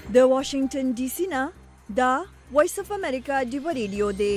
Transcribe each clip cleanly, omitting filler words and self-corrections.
د واشنگټن ډي سي نه دا وایس اف امریکا دی ریډیو دی.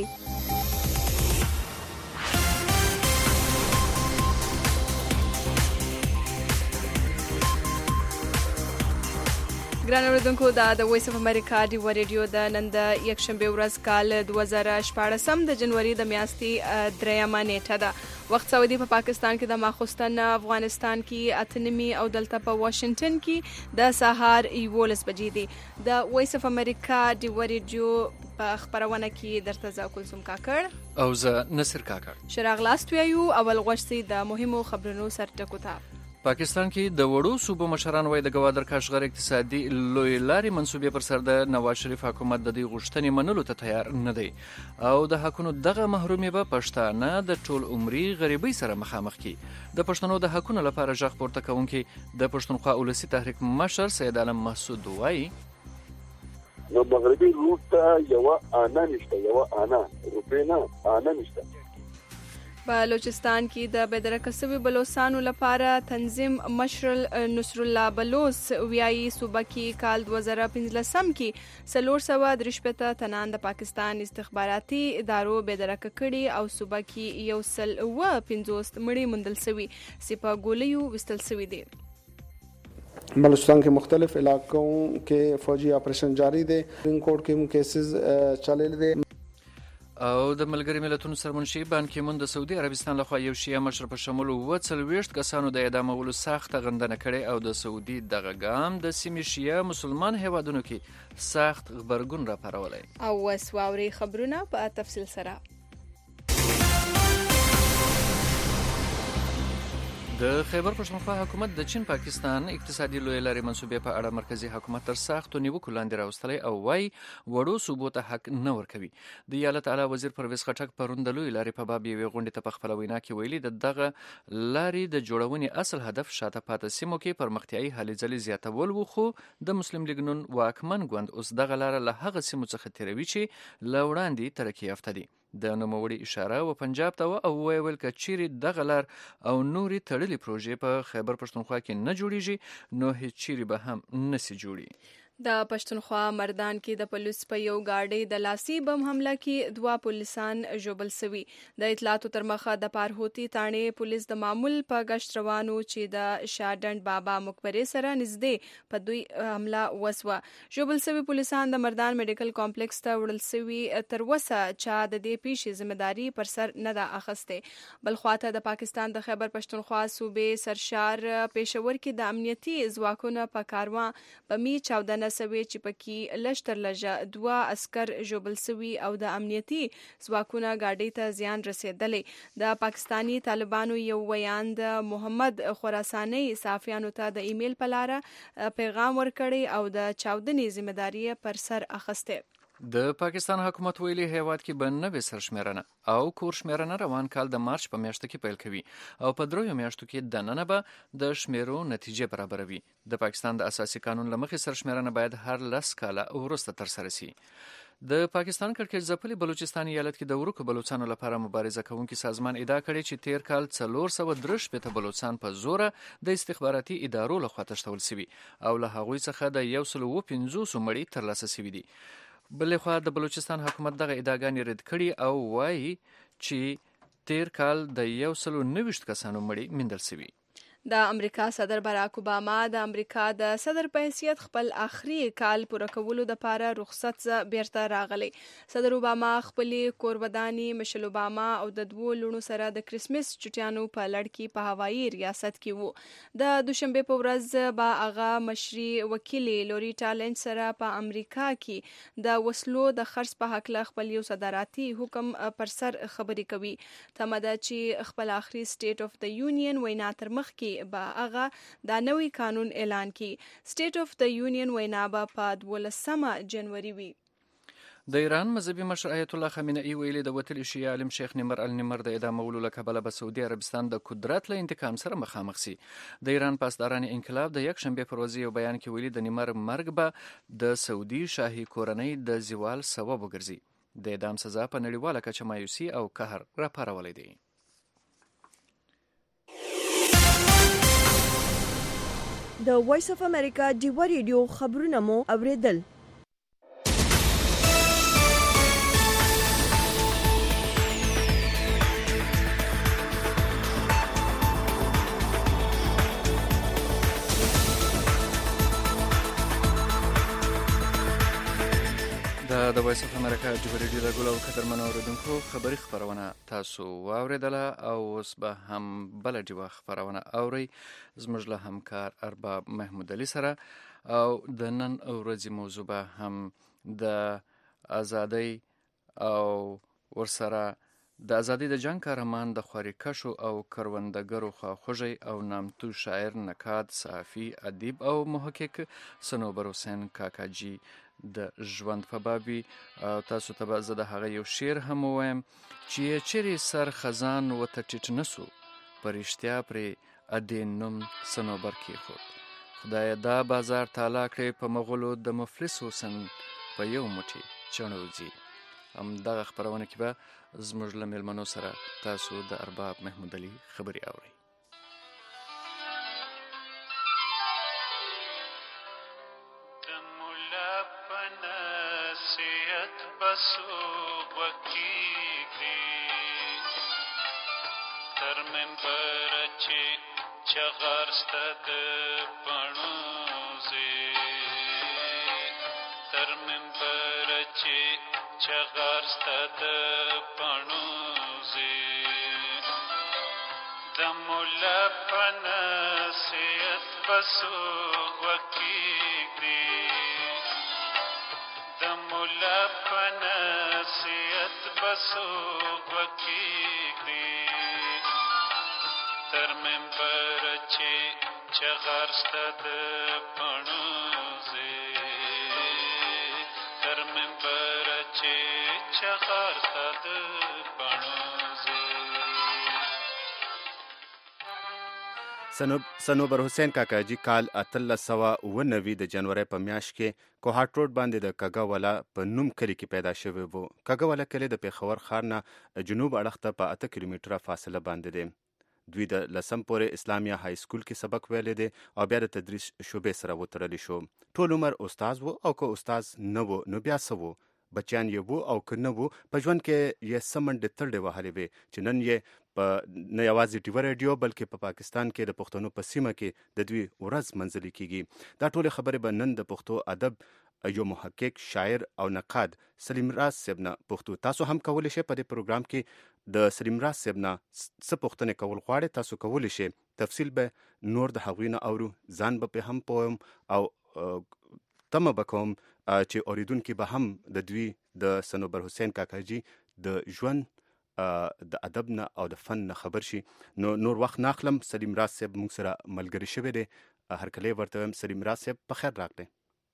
ګران اوریدونکو دا د وایس اف امریکا دی ریډیو د نن د یکشنبه ورځ کال 2014 د جنوري د میاشتې 3 نیټه ده. وخت سعودي په پاکستان کې د ماخوستن، افغانستان کې 8 او دلته په واشنگټن کې د سهار 11 بجې دي. د وایس اف امریکا دی ریډیو په خبرونه کې درته زه کلثوم کاکړ او زه نصر کاکړ شراغ لاست ویو. اول غوښتي د مهمو خبرونو سرټکو ته. پاکستان کې د وړو صوبو مشران وایي د ګوادر کاشغر اقتصادي لوی لارې منصوبې پر سر د نواز شریف حکومت د دې غوښتنې منلو ته تیار نه دی او د حقونو دغه محرومي به پښتانه د ټول عمري غریبۍ سره مخامخ کی. د پښتنو د حقونو لپاره ژغ پورته کوونکي د پښتونخوا ولسی تحریک مشر سید عالم محسود وایي نو مغربي روټ ته یو انا نشته، یو انا روپې نه انا نشته. بلوچستان کې د بدرکه سوي بلوچستانو لپاره تنظیم مشر نصر الله بلوچ ویایي صوبه کې کال 2015 کې 430 تنان د پاکستان استخباراتي ادارو بدرکه کړي او صوبه کې 150 مړي موندل شوي سپه ګولیو وستل شوي دي. بلوچستان के मुख्तलिफ इलाकों के फौजी ऑपरेशन जारी दे. कोर्ट के केसेस चले दे. او د ملګری ملتونو سرمنشي بان کی مون د سعودي عربستان لخوا یو شیعه مشر په شمول 40 کسانو د اعدامولو سخت غندنه کړي او د سعودي دغه ګام د سیمې شیعه مسلمان هیوادونو کې سخت خبرګون را پارولای. او وسواوري خبرونه په تفصیل سره. د خیبر پښتونخوا حکومت د چین پاکستان اقتصادي لوی لارې منصوبې په اړه مرکزی حکومت تر سختو نیوکو لاندې راوستلی او وايي وړو صوبو ته حق نه ورکوي. د ایالت اعلی وزیر پرویز خټک پرون د لوی لارې په باب یوې غونډې ته په خپله وینا کې ویلي د دغه لارې د جوړونې اصل هدف شاته پاتې سیمو کې پرمختیایي هلې ځلې زیاتول و، خو د مسلم لیګ نون واکمن ګوند اوس دغه لاره له هغه سیمو څخه تیروي چې له وړاندې ترقي یافته دي. د نوموړي اشاره و پنجاب ته او ویل که چیرې دغه لار او نوري تړلې پروژې په خیبر پښتونخوا کې نه جوړیږي نو هیڅ چیرې به هم نسی جوړي. د پښتونخوا مردان کې د پولیس په یو گاډي د لاسي بم حمله کې 2 پولیسان ژوبل شوي. د اطلاعاتو تر مخه د پارهوتی تانې پولیس د معمول په گشت روانو چې د شاډند بابا مقبره سره نږدې په دوی حمله وسوه. ژوبل شوي پولیسان د مردان میډیکل کمپلیکس ته وړل شوي. تر وسه چا د دې پیښې ذمہداري پر سر نه ده اخیسته. بل خواته د پاکستان د خیبر پښتونخوا صوبې سرشار پېښور کې د امنیتي ځواکونو په کاروان بمی چاودنه سوي چې پکې لشتر لجه 2 عسكر ژوبل سوي او د امنیتي ځواکونو گاډي ته زیان رسیدلی. د پاکستانی طالبانو یو ویاند محمد خراسانی صحافیانو ته د ایمیل په لاره پیغام ورکړی او د چاودنې ذمہداري پر سر اخیسته. د پاکستان حکومت ویلي هیواد کې به نوې سرشمیرنه او کورشمیرنه روان کال د مارچ په میاشت کې پیل کوي او په 3 میاشتو کې د نن به د شمیرو نتیجه برابروي. د پاکستان د اساسي قانون لمخې سرشمیرنه باید هر 10 کاله وروسته ترسره شي. د پاکستان کړکېچ ځپلي بلوچستان ایالت کې د ورکو بلوچستانو لپاره مبارزه کوونکي سازمان ادعا کړې چې تیر کال 413 بلوچستان په زوره د استخباراتي ادارو لخوا تښتول شوي او له هغوی څخه د 150 مړي ترلاسه شوي دي. بلخوا د بلوچستان حکومت دغه ادعاګانې رد کړي او وایي چې تیر کال د 190 کسانو مړي موندل شوي. د امریکا صدر باراک اوباما د امریکا د صدر په حیثیت خپل آخري کال پوره کولو لپاره رخصت بیرته راغلی. صدر اوباما خپل کوروداني مشل اوباما او د 2 لونو سره د کریسمس چټیانو په لړ کې په هوایي ریاست کې وو. د دوشنبه په ورځ با اغا مشري وکیل لوریټا لینچ سره په امریکا کې د وسلو د خرڅ په حق له خپل یو صداراتي حکم پر سر خبرې کوي. تمدا چې خپل آخري سټیټ اف د یونین وینا تر مخ کې با هغه دا نوی قانون اعلان کی. سټیټ اف د یونین وینا به په 12 جنوري وي. د ایران مذهبي مشر آیت الله خامنه‌ای ویلي د وتلي شیعه عالم شیخ نیمر النمر د اعدامولو له کبله به سعودي عربستان د قدرت له انتقام سره مخامخ شي. د ایران پاسداران انقلاب د یک شنبه پر ورځ یو بیان کې ویلي د نیمر مرګ به د سعودي شاهي کورنۍ د زوال سبب وګرځي. د اعدام سزا په نړیواله کچه مایوسي او قهر راپارولی دی. د وایس اف امریکا ډیوا ریډیو خبرونه مو اوریدل. د وایس اف امریکا ډیوا ریډیو د ګولو قدرمنو اوریدونکو خبری خبرونه تاسو واوریدله او اوس به هم بل ډیوا خبرونه اوري زموږ له همکار ارباب محمود علي سره او د نن ورځې موضوع به هم د ازادۍ او ورسره د ازادۍ د جنگ قهرمان د خوارکشو او کروندګرو خواخوږی او نامتو شاعر، نقاد، صحافي، ادیب او محقق صنوبر حسین کاکاجي د ژوند په باب وي. تاسو ته به زه د هغه یو شعر هم ووایم چې چیرې سر خزان ورته ټیټ نه سو، په رښتیا پرې ادې نوم صنوبر کېښود. خدایه دا بازار تالا کړې په مغولو د مفلس حسن په یو موټی چڼوځي. همدغه خپرونه کې به زموږ له میلمنو سره تاسو د ارباب محمود علي خبرې اورئ. صنوبر حسین کاکاجي کال 1890 د جنوري په میاشت کې کوهاټ روډ باندې د کاګاوالا په نوم کلی کې پیدا شوی وو. کاګاوالا کلی د پیښور ښار نه جنوب اړخ ته په 8 کیلومتره فاصله باندې دی. دوی د لسم پورې اسلامیه های سکول کې سبق ویلی دی او بیا د تدریس شعبې سره وتړلی شو. ټول عمر استاد وو او که استاد نه وو نو بیا څه وو، بچیان یې وو او که نه وو په ژوند کې یې څه منډې ترډې وهلې وې چې نن یې نه یوازې ډیوا ریډیو بلکې په پاکستان کې د پښتنو په سیمه کې د دوی ورځ منځلې کیږي. دا ټولې خبرې به نن د پښتو ادب یو محقق، شاعر او نقاد سلیم راز صاحب نه پښتو. تاسو هم کولی شئ په دې پروګرام کې د سلیم راز صاحب نه څه پوښتنې کول غواړئ تاسو کولی شئ. تفصیل به نور د هغوی نه اورو، ځان به پې هم پوهم او تمه به کوم چې اوریدونکي به هم د دوی د صنوبر حسین کاکاجي د ژوند د ادب نه او د فن نه خبر شي. نو نور وخت ناخلم، سلیم راز صاحب موږ سره ملګری شوی دی. هرکلی ورته وایم سلیم راز صاحب په خیر راغلی.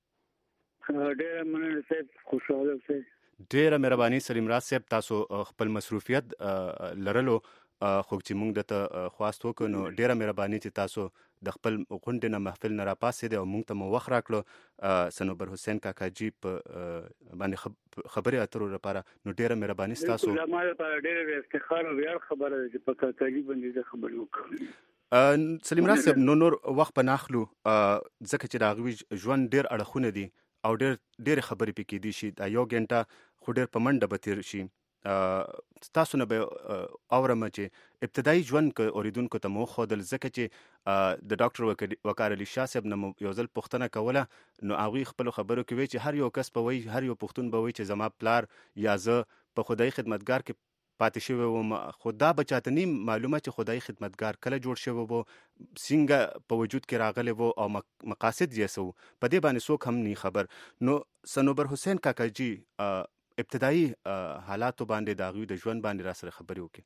ډېره مننه صاحب، خوشحاله اوسئ. ډېره مهرباني سلیم راز صاحب، تاسو خپل مصروفیت لرلو خو چې موږ درته خواست وکړو نو ډېره مهرباني چې تاسو د خپل غونډې نه محفل نه راپاسېدئ او موږ ته مو وخت راکړو صنوبر حسین کاکاجي په باندې خبرې اترو لپاره. نو ډېره مهرباني ستاسو. زما لپاره ډېره افتخار او ویاړ خبره ده چې په کاکاجي باندې زه خبرې وکړم. سلیم راز صاحب نور وخت په ناخلو ځکه چې د هغوی ژوند ډېر اړخونه دي او ډېرې خبرې پکې دي شي. دا یو ګنټه خو ډېر په منډه به تېر شي. تاسو نه به اورم چې ابتدایي ژوند که اوریدونکو ته مو وښودل، ځکه چې د ډاکټر وقار علي شاه صاحب نه یو ځل پوښتنه کوله نو هغوی خپلو خبرو کې وایي چې هر یو کس به وایي، هر یو پښتون به وایي چې زما پلار یا زه په خدایي خدمتګار کې پاتې شوی وم، خو دا به چاته نیم معلومه چې خدایي خدمتګار کله جوړ شوی وو، څنګه په وجود کې راغلی وو او مقاصد یې څه وو، په دې باندې څوک هم نه خبر. نو صنوبر حسین کاکاجي ابتدایي حالاتو باندې د هغوی د ژوند باندې را سره خبرې وکړي.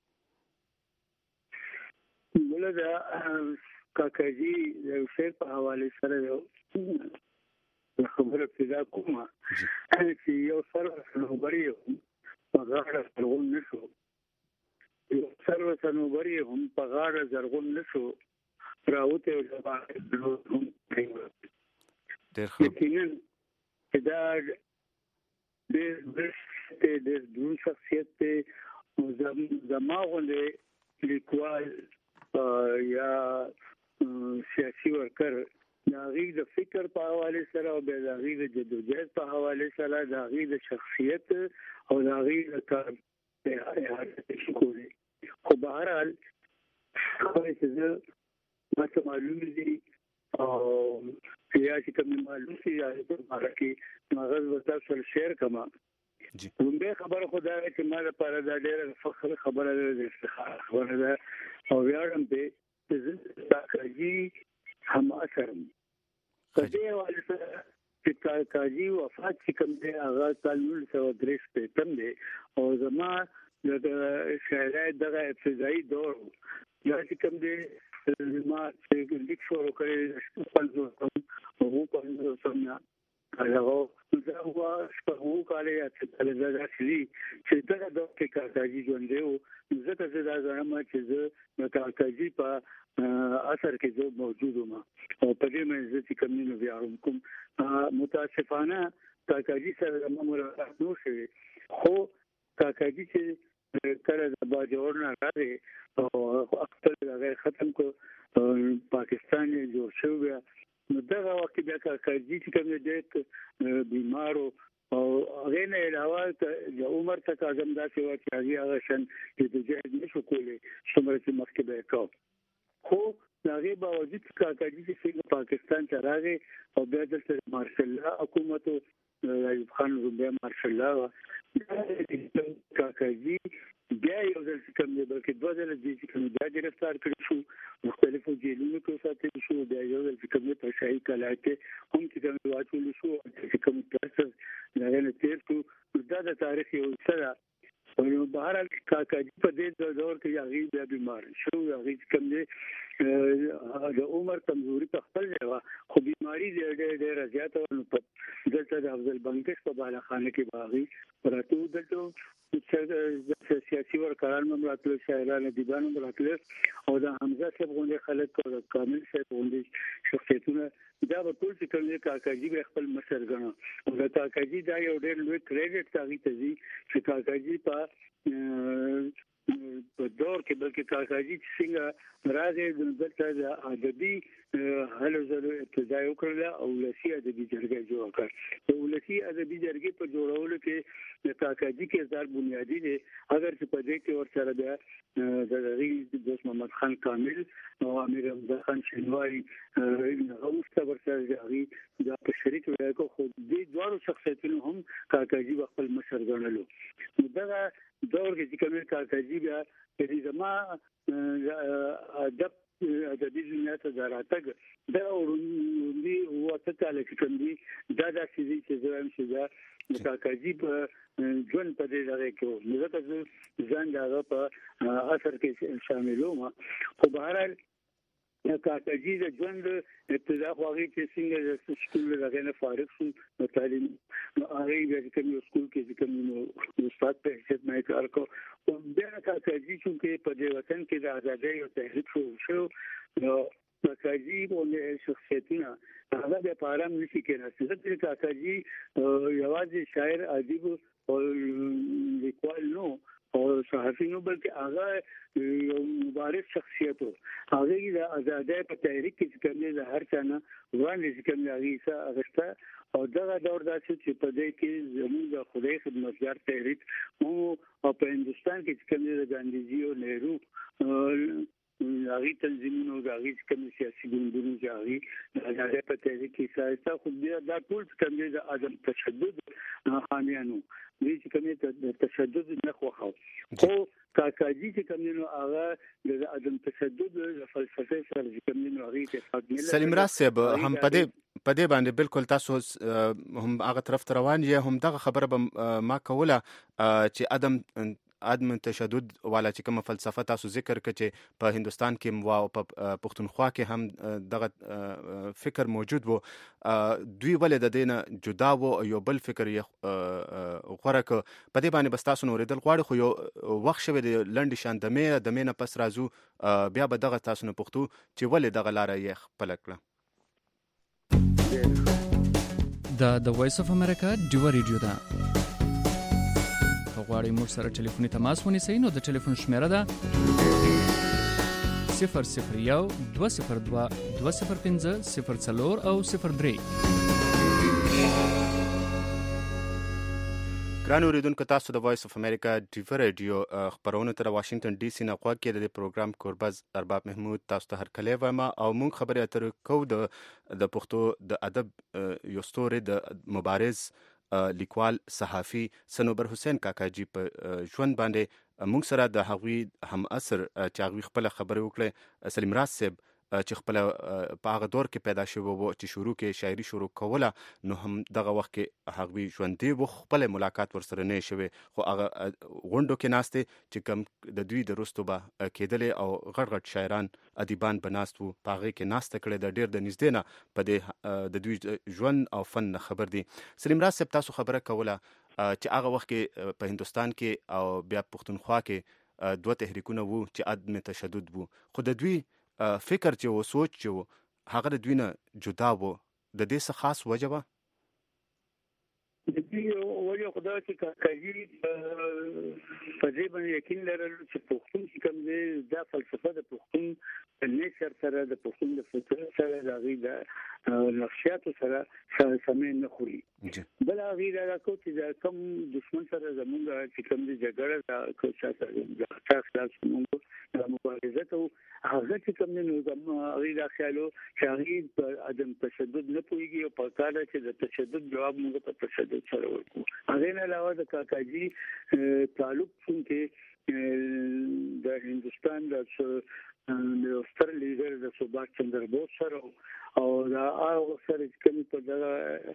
بله د کاکاجي د یو شعر په حوالې سره یو خبره پیدا کومه چې یو سر صنوبر یې په غاړه زرغون نه شو، یو سر صنوبر یې هم په غاړه زرغون نه شو، راوتی هم یقینا چې دا ډېر دروند شخصیت دی. زما غوندې لیکوال یا سیاسي ورکر دا غي د فکر په حواله سره او د غي د جدوجہد په حواله سره د غي د شخصیت او د غي د کار په شکوله خو بهر حال خو چې ما معلوم دي او یا چې کوم معلوم شي یا په اړه کې مغز ورته سره شیر کما کومه خبره خدای چې ما لپاره دا ډېر فخر خبره ده افتخار خبره ده او ویاړم دې چې کاکاجي هم اثر په دې حواله سره چې کاکاجي وفات چې کوم دی هغه کال 1930 په تم دی او زما د شاعرۍ دغه ابتدایي دور یا چې کوم دی ما چې لیک شروع کړی او په سمنا هغه دا هو شپږ کاله چې دا راځي چې دا د کاکاجي ژوند دی او زه ته دا زما چې د کاکاجي په اثر کې جو موجود وم او په دې مې چې کومینو بیا کوم متاسفانه کاکاجي سره ملاقات نو شوی خو کاکاجي چې کله د باجوړ نه راځي او خپل هغه ختم کو پاکستان جوړ شو بیا نو دغه وخت بیا کاکاجي چې کوم دې بیمارو او هغه نه علاوه د عمر تک اعظم داسې و چې هغه شن چې د جهاد نشو کولای څومره چې مخکې به کاو خو هغه باوجود کاکاجي چې څنګه پاکستان ته راغی او بیا د مارشل الله حکومت ایوب خان بیا مارشل الله کاکاجي بیا یو ځل کوم دی بلکې دوه ځله چې کوم دا گرفتار کړی شو مختلفو جیلونو کې ساتل شو بیا یو ځل چې کوم په شاهي کلا کې هم چې کوم واچول شو چې کوم تاسو نه تیر کو دا د تاریخ یو څه او بهر حال کاکاجي په دې دور کې هغه بیا بیمار شو هغه کوم دی د عمر کمزوري په خپل ځای خو بیماری ډېر زیاته او په دلته د افضل بنگش په بالا خانه کې باغی پراتو دلته سیاسي ورکران مملکت شاعران ادیبان مملکت او د حمزه صاحب غونډه خلک او کامل صاحب غونډه شخصیتونه دا په ټول څه کې کاکاجي به خپل مشر غنو او د کاکاجي دا یو ډېر لوی کریډټ تاغي ته دي چې کاکاجي په دور کې بلکې کاکاجي څنګه راځي دلته د ادبي هلو زلو ابتدای وکړه او ولسی ادبي جرګه جوړ کړ او ولسی ادبي جرګې په جوړولو کې د کاکاجي کې زار بنیادی دي اگر چې په دې کې ورسره د رئیس دوست محمد خان کامل او امیر رمضان خان شینواری هغه ورسره غي دا په شریک وایو خو دې دوه شخصیتونو هم کاکاجي خپل مشر ګڼلو دا دور کې کوم کاکاجي بیا د زما ادبي دنیا ته دراتګ دا ورونی وته کال کې کوم دي دا چې زم چې دا کاکاجي په ژوند په دې ځای کې نو زه ځان دا په اثر کې شاملوم خو بهر حال کاکاجي د ژوند ابتدا خو هغه چې څنګه د سکول راغنه فارغ شو تعلیم هغه د کوم سکول کې کوم استاد په حیثیت مې کار کو او بیا کاکاجي چې په دې وطن کې د ازادۍ او تحریک شو نو کاکاجي په شخصیتونه هغه د پارام نشي کېنه چې کاکاجي یوازې شاعر ادیب او لیکوال نو او صحافي نو بلکې هغه یو مبارز شخصیت هغه د ازادۍ په تحریک کې کومه د هر څنګه وړاندې کومه هغه اغسطه او دغه دور داسې چې په دې کې زموږ د خدای خدمتګار تحریک او په هندستان کې کومه د ګاندهجی او نهرو هغه تنظیمونو هغه کوم سیاسي ګوندونو چې هغه په تحریک کې سایسته خو دا ټول کوم د عدم تشدد خامیانو دې چې کوم د تشدد نه خوخو خو کاکاجي چې کوم نو هغه د عدم تشدد فلسفه سره کوم نو هغه اتفاق نه سلیم راسب هم په دې باندې بالکل تاسو هم هغه طرف روان یې هم دغه خبره به ما کوله چې عدم تشدد والا چې کوم فلسفه تاسو ذکر کړي په هندستان کې او په پښتونخوا کې هم دغه فکر موجود وو دوی ولې د دینه جدا وو یو بل فکر یې غوړه ک په دې باندې بس تاسو نو ریدل غواړي خو یو وخت شوه د لنډ شان د مینه پس راځو بیا به دغه تاسو نه پښتو چې ولې دغه لار یې خپل کړه د وایس اف امریکا ډیو ریډیو دا غواړئ موږ سره ټلیفوني تماس ونیسئ نو د ټلیفون شمیره ده 001 202 205 04 او 03. ګران اوریدونکو، تاسو د وایس اف امریکا ډیو رادیو خبرونه تر واشنگټن ډي سي نه غواړئ د پروګرام کورباز ارباب محمود تاسو ته هرکلی وایم او موږ خبرې اترې کوو د پښتو د ادب یو ستوری د مبارز لیکوال صحافي سنوبر حسین کاکاجي په ژوند باندې موږ سره د هغوی هم اثر چې هغوی خپل خبرې وکړې سلیم راز صاحب چې خپل په هغه دور کې پیدا شوی و چې شروع کې شاعري شروع کوله، نو هم دغه وخت کې هغوی ژوندي و، خپل ملاقات ورسره نه شوی، خو هغه غونډو کې ناستې چې کوم د دوی د وروستو به کېدلې او غټ غټ شاعران ادیبان به ناست وو، په هغې کې ناسته کړې ده، ډېر د نږدې نه په دې د دوی ژوند او فن نه خبر دي. سلیم راز صاحب تاسو خبره کوله چې هغه وخت کې په هندوستان کې او بیا پښتونخوا کې دوه تحریکونه وو چې عدم تشدد وو، خو د دوی فکر چې و، سوچ چې و، هغه د دوی نه جدا و. د دې څه خاص وجه وه؟ د دې وجه خدا چې کاکاجي په دې باندې یقین لرل چې پښتون چې کوم دی دا فلسفه د پښتون د نیچر سره د پښتون د فطرت سره د هغې د نفسیاتو سره سمې نه خوري. بل هغې دا کو چې د کوم دشمن سره زمونږ چې کوم دی جګړه د چا خلاف زمونږ مبارزه کوو، هغه چې کوم دی نو هغې دا خیال و چې هغې په عدم تشدد نه پوهېږي او په کار چې د تشدد جواب موږ په تشدد سره ورکو. هغې نه علاوه د کاکاجي تعلق چونکې د هندوستان د ستر لیډر د سباش چندر بوس سره او دا هغه سره چې کوم په دغه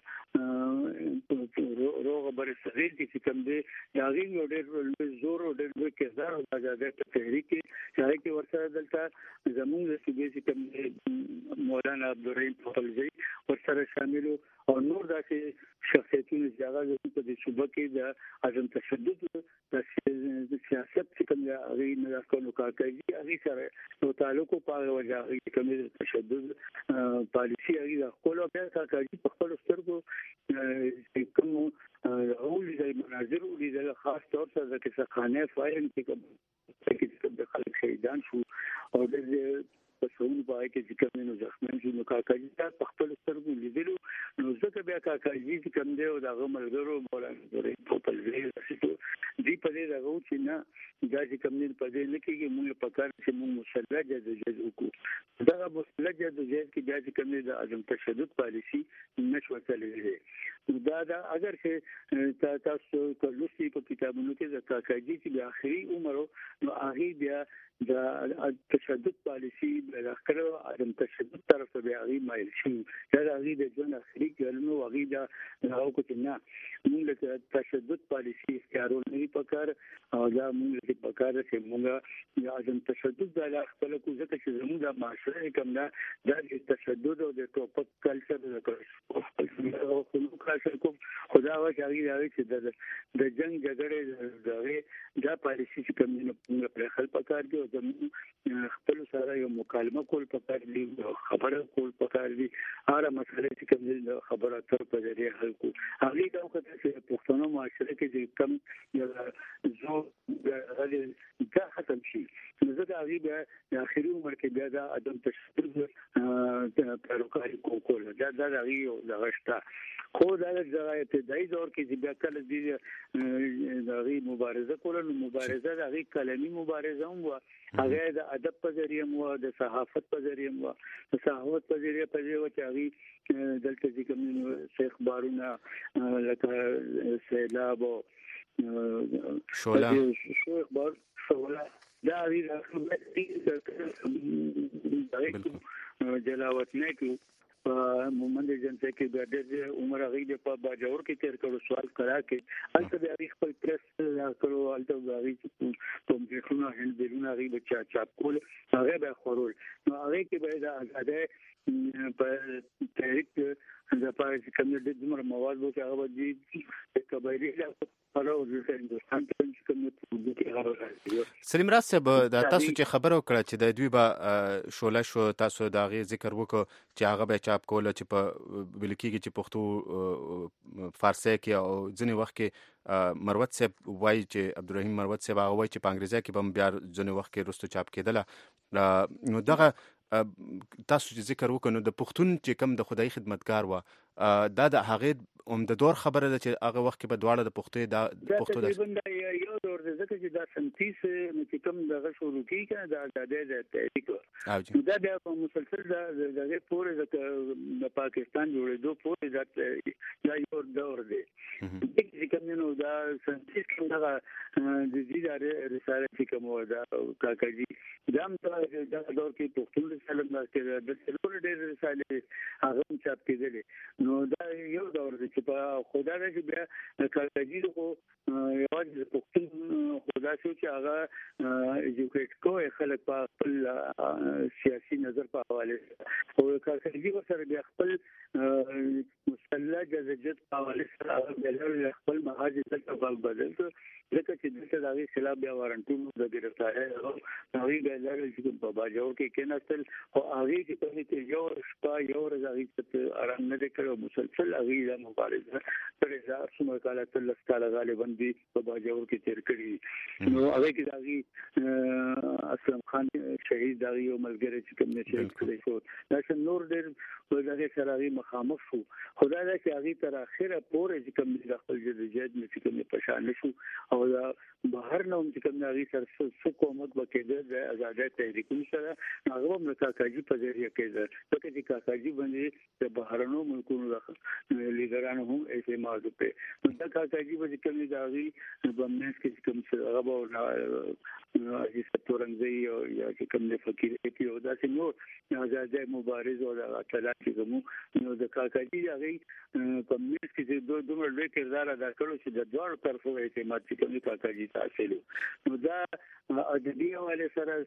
روغه برسېږي چې کوم دی د هغې یو ډېر زور او ډېر لوی کردار او د آزادۍ په تحریک کې چې هغې کې ورسره دلته زموږ د صوبې چې کوم دی مولانا عبدالرحیم پخپلزی ورسره شامل او نور داسې شخصیتونه چې هغه په دې صوبه کې د عدم تشدد د سیاست چې کوم دی هغې نه راکولو کاکاجي هغې سره یو تعلق په هغه وجه هغې چې کوم دی تشدد پالیسي هغې د خپلو بیا کاکاجي په خپلو سترګو کوم ولیدل مناظر ولیدل، خاص طور سره د کیسهخانه فایل کې د خلک شهیدان شو او د پسونو په هغې کې چې کوم نو زخمیان شو، نو کاکاجي په خپلو سترګو لیدلو، نو ځکه بیا کاکاجي چې کوم دی او د هغه ملګرو مولانا عبدالرحیم پخپلزی دوی په دې دغه و چې نه دا چې کوم دی په دې نه کېږي، موږ په کار چې موږ مسلح جدوجهد وکړو. دغه مسلح جدوجهد کې بیا چې کوم دی د عدم تشدد پالیسي نه شوه چلېدلی. دا اگر چې تاسو لوستي په کتابونو کې د کاکاجي چې د آخري عمر نو هغې بیا د تشدد پالیسي بلاخره عدم تشدد طرف ته بیا هغې مایل شوي، دا د هغې د ژوند آخري کلونو هغې دا هغه وکړو چې نه موږ د تشدد پالیسي اختیارول نه دي پکار او دا موږ ته پکار ده چې موږ د عدم تشدد د لا خپل کو ځکه چې زموږ د معاشره کوم دا د تشدد او د ټوپک کلچر د خدا واچ هغې چې د جنگ جګړې دا پالیسي چې کوم موږ پرې خل پکار دي او زموږ خپل سره یو مکالمه کول پکار دي، خبره کول پکار دي، هره مسله چې کوم خبره اتر په ذریعه حل کو. هغې دا وکړه چې پښتنو معاشره کې چې کم زور دا ختم شي، نو ځکه هغې بیا د آخري عمر کې بیا دا عدم تشدد پیروکاري کوله، دا د هغې یو دغه شته. خو دا د ابتدایي دور کې چې بیا کله د هغې مبارزه کوله، نو مبارزه د هغې کلمي مبارزه هم وه، هغه د ادب په ذریعه هم وه، د صحافت په ذریعه هم وه. د صحافت په ذریعه په دې وه چې هغې دلته چې کوم اخبارونه لکه سیلاب او شوله دا هغې جلاوط نه کړو مومند جنته کې د عمر هغې د په باجوړ کې تیر کړو، سوال کرا کې هلته د هغې خپل پریس کړو، هلته د هغې پمفلیټونه هینډبیلونه هغې به چاپ کول، هغې به یې خورول. نو هغې کې به یې د ازادۍ په تحریک دپاره چې کوم ډېر دومره مواد و چې هغه به د قبایلي او د هندوستان ته کوم کې غواړي. سلیم راز صاحب د تاسو چې خبرو کړه چې د دوی به شوله شو تاسو دا غي ذکر وکړو چې هغه به چاپ کوله چې په بلکېږي چې پښتو فارسی کې او ځینې وخت کې مروت صاحب وایي چې عبدالرحیم مروت صاحب هغه وایي چې په انګریزي کې به بیا ځینې وخت کې رستو چاپ کېدله. نو دغه تاسو چې ذکر وکړو د پښتون چې کم د خدای خدمتګار و دا د هغې عمده دور خبره ده چې هغه وخت کې به دواړه د پښتو د یو دور د ځکه چې دا سنتیس چې کوم دغه شروع کیږي دا د تحریک دا بیا په مسلسل دغه پورې د پاکستان جوړېدو پورې دا یو دور دی چې کوم نو دا سنتیس کوم دغه د دې رساله چې کوم دا کاکاجي دا هم دا دور کې پښتون رساله ماسته د څلور ډېر رساله هغه چاپ کېدل نو دا یو دور دی چې په خدا دې بیا کاکاجي کو یوازې پښتون خدا شو چې هغه ایجوکیټ کوی خلک په خپل سیاسي نظر په حواله او کاکاجي سره بیا خپل مسلح جزجت په حواله سره هغه خپل مهاجر ته په بدل ځکه چې د دغه خلاف بیا وارنټونو د ګرفتاری هغه ګلر چې په باجوړ کې کېناستل او هغه چې په دې یو شپه یو ورځ هغه آرام نه کړو مسلسل هغه د مبارزه تر ځا څومره کاله تل سکاله غالبا دی په باجوړ کې تیر کړی نو هغه کې دغه اسلام خان شهید دغه یو ملګری چې کوم نه شهید کړی شو دا نور ډېر دغه سره مخامخ شو خدای دا چې هغه تر اخره پورې چې کوم د خپل جديد نه چې کوم په شان شو او بهر نه هم چې کوم هغه سره حکومت وکړي د آزادۍ تحریکونو سره هغه هم د کاکاجي په ذریعہ کېده ځکه چې کاکاجي باندې د بهرنو ملکونو لیډرانو هم اعتماد وکړي دا کاکاجي به کوم د هغه بمنس کې کوم څه هغه عزیز تورنګزي او یا کوم د فقیر کې او دا چې نو آزادۍ مبارز او د اطلاعات کوم نو د کاکاجي هغه په مېس کې دومره لوی کردار ادا کړو چې د دوه طرفو اعتماد چې کوم کاکاجي حاصل نو دا ادبي حواله سره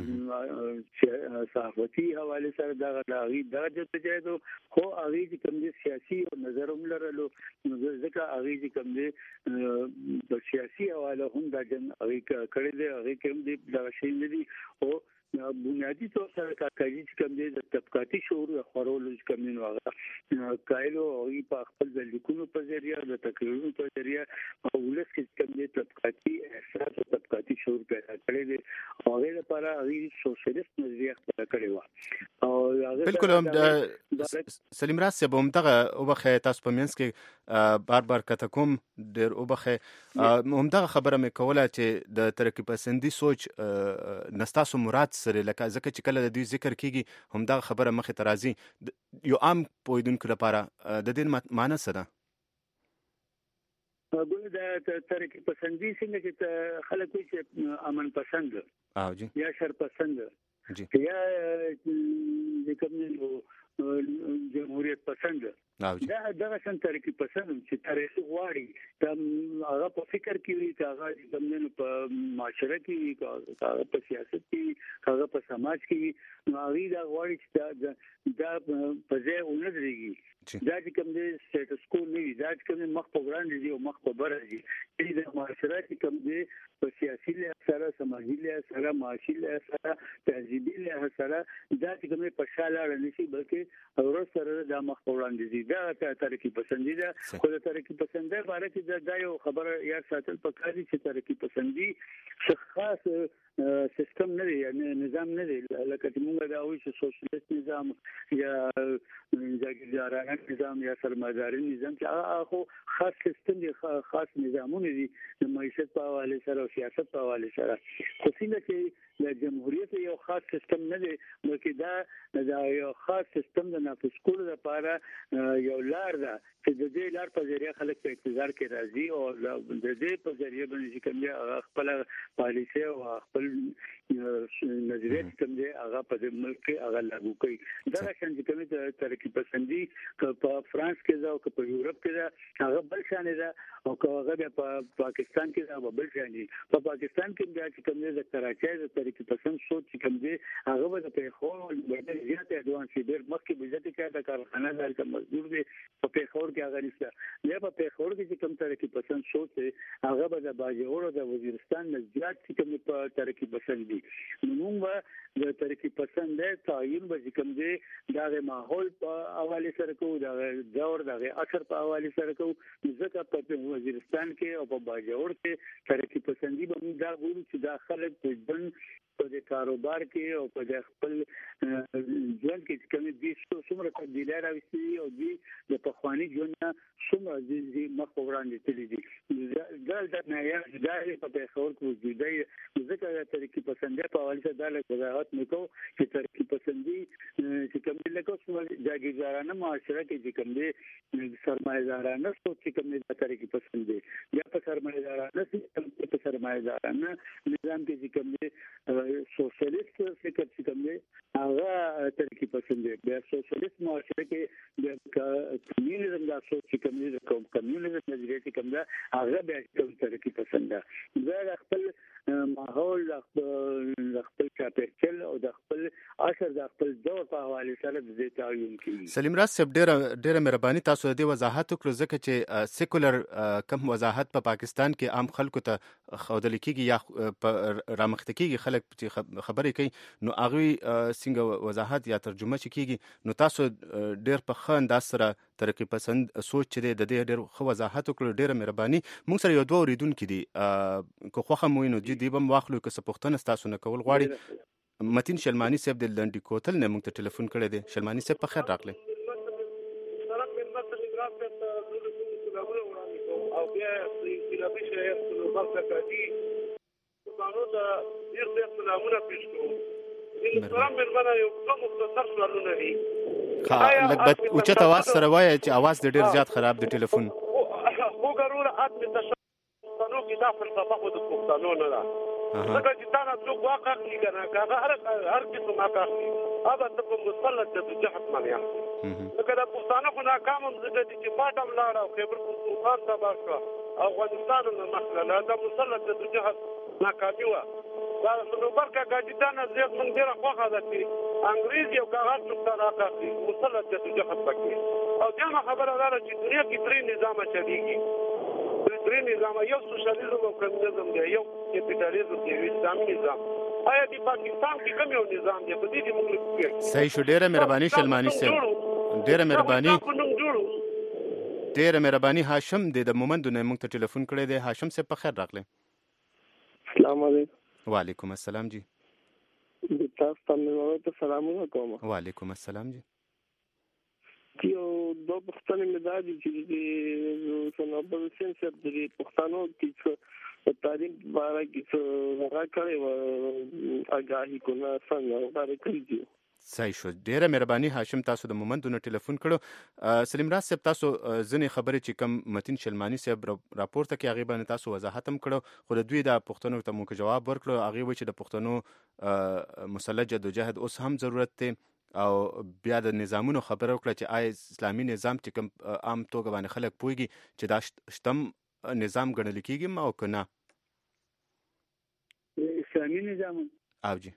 او صحافتي حواله سره دا د تجاهد خو هغه چې کوم سیاسي او نظر هم لرلو ځکه هغه چې کوم د سیاسي حواله هم د جن هغه کړي دی هغه کوم دی دا شي نه دي او بنیادی طور سره کاکاجي چې کوم دی د طبقاتي شعور خورولو چې کوم نو هغه کایلو او په خپل د لیکونو په ذریعہ د تقریرونو په ذریعہ او ولس کې کوم دی طبقاتي احساس او طبقاتي شعور پیدا کړی دی او هغه لپاره هغه سوشلیست نظریه خپل کړی و او هغه بالکل سلیم راز صاحب هم دغه وبخه تاسو په منځ کې بار کته کوم ډیر وبخه هم دغه خبره مې کوله چې د ترقی پسندي سوچ نستاسو مراد سره لکه ځکه چې کله د دوی ذکر کیږي هم دا خبره مخه ترازی یو عام پویدونکو لپاره د دې معنی څه ده ګل د ترقی پسندي څنګه چې خلک چې امن پسند او جی یا شر پسند جی یا د کوم جمهوریت پسند دا دغه څنګه ترقی پسند چې تاریخ غواړي دا هغه په فکر کې وي هغه زموږ په معاشره کې هغه په سیاست کې هغه په سماج کې هغه دا غواړي چې دا په ځای ونځريږي دا چې کوم دي سټیټس کو نه وي دا چې کوم مخ په وړاندې دي او مخ په بره دي چې د معاشره کې کوم دي په سیاسي لحاظ سره سماجي لحاظ سره معاشي لحاظ سره تهذیبي لحاظ سره دا چې کوم په شاله نشي بلکې اور سره د مخ په وړاندې دي دا ترقی پسندي ده خو د ترقی پسندي باره کې دا یو خبره یا ساتل پکاري چې ترقی پسندي خاص سیستم نه دی یعنی نظام نه دی لکه چې موږ دا وایو چې سوشلیست نظام یا جاګیردارانه نظام یا سرمایداري نظام چې هغه خاص سیستم دی خاص نظامونه دي د معیشت په حواله سره او سیاست په حواله سره خو څنګه چې د جمهوریت یو خاص سیستم نه دی بلکې دا یو خاص سیستم د نافذ کولو لپاره یو لار ده چې د دې لار په ذریعہ خلک په انتظار کې راځي او د دې په ذریعہ باندې کوم خپل پالیسي او خپل نظریه کوم دی هغه په ملک کې هغه لاګو کوي دا څنګه کوم ترقی پسندي په فرانس کې دا او په یورپ کې دا هغه بل شان ده او هغه په پاکستان کې دا بل شان دي په پاکستان کې دا چې کوم دی د کراچۍ د ترقی پسند سوچ کوم دی هغه په خو ډېر زیات اډوانس ډېر مخکې بجټ کې دا کارخانه دار کا مزدور دی په خور کې هغه نشته په پیښور کې چې کوم ترقی پسند سوچ هغه به د باجوړ او د وزیرستان نه زیات چې کوم په ترقی پسند دي. موږ د ترقی پسند تعین به کوم دي د ماحول په حواله سره کوو د دور د اثر په حواله سره کوو. ځکه په وزیرستان کې او په باجوړ کې ترقی پسندي به موږ دا ګورو چې دا خلک په ژوند په د کاروبار کې او په د خپل ژوند کې کوم دي څومره تبدیلی راوستي او دي د پخوانی ژوند څومره دي مخ وړاندې تللی دي. دا نه دا په پیښور کې وجودي ځکه ترقی پسندي په حواله سره د وضاحت نکو چې ترقی پسندي چې کوم لکه څو جاګیزارانه معاشره کې چې کوم دي سرمایه‌دارانه سوچ چې کوم دي ترقی پسندي یا په سرمایه‌دارانه په سرمایه‌دارانه نظام کې چې کوم دي سوشلیست فکر چې کوم دی هغه ترقی پسند دی. بیا سوشلیست معاشره کې د کمیونیزم د سوچ چې کوم دی د کمیونیزم نظریه چې کوم دی هغه بیا کوم ترقی پسند دی. دا خپل ماحول د خپل چاپیریال او د خپل اثر د خپل دور په حواله سره د تعین کوي. سلیم راز صاحب ډېره مهرباني تاسو د وضاحت وکړو ځکه چې سیکولر کم وضاحت په پاکستان کې عام خلکو ته ښودل کېږي یا رامخته کېږي خلک چې خبرې کوي نو هغوی څنګه وضاحت یا ترجمه چې کېږي نو تاسو ډېر په ښه انداز سره ترقی پسند سوچ چې دی د دې ډېر ښه وضاحت وکړو. ډېره مهرباني. موږ سره یو دوه اورېدونکي دي که خوښه مو وي نو دوی به هم واخلو که څه پوښتنه ستاسو نه کول غواړي. متین شلماني صاحب د لنډي کوتل نه موږ ته ټلیفون کړی دی. شلماني صاحب په خیر راغلی. او بیا انقلابي شریعت په برخه کې قانون د ډېر سلامونه پیښ کوو. سلام مېرمنه یو څه مختصر سوالونه دي. لږ اوچت اواز سره وایه چې اواز د ډېر زیات خراب دی ټلیفون. خو ضرور عدم تشخص کې دا فلسفه خو د پښتنو نه ده. ځکه چې تا نه څوک واقع اخلي که نه که هغه هر قسم واقع اخلي هغه ته په مسلط جدوجهد باندې اخلي. ځکه د پښتانه خو ناکام هم ځکه دي چې پاټ هم لاړه او خیبر پښتونخوا تباه شوه افغانستان هم مخ لاړه د مسلط جدوجهد ناکامي وه. دا صنوبر کاکا چې تا نه زیات موږ ډېره خوښه ده چې انګریز یو کاغذ څوک ته واقع اخلي مسلط جدوجهد پکې. او دیمه خبره دا ده چې دنیا کې درې نظامه چلېږي. درې نظام یو سوشلیزم او کمونیزم دی یو کیپیټالیزم دی یو اسلامي نظام. آیا د پاکستان کې کوم یو نظام دی په دې کې موږ صحیح شو. ډېره مهرباني شلماني صاحب. ډېره مهرباني. ډېره مهرباني. هاشم د مومندو نه موږ ته ټلیفون کړی دی. هاشم صاحب په خیر راغلی. السلام علیکم. وعلیکم السلام جی. تاسو ته مې سلامونه کوم. وعلیکم السلام جی. یو دوه پوښتنې مې دا دي چې د سنوبر حسین صاحب د پښتنو کې په تعلیم په اړه کې هغه کړی و آګاهي کوله څنګه هغه کړی دي. صحیح شو. ډېره مهرباني. هاشم تاسو د مومندو نه ټلیفون کړو. سلیم راز صاحب تاسو ځینې خبرې چې کم متین شلماني صاحب راپورته کې هغې باندې تاسو وضاحت هم کړو خو د دوی د پوښتنو ته مو جواب ورکړو. هغې وایي چې د پښتنو مسلح جدوجهد اوس هم ضرورت دی او بیا د نظامونو خبره وکړه چې آیا اسلامي نظام چې کوم عام توګه باندې خلک پوهېږي چې دا شتم نظام ګڼل کېږي او که نه اسلامي نظام او جی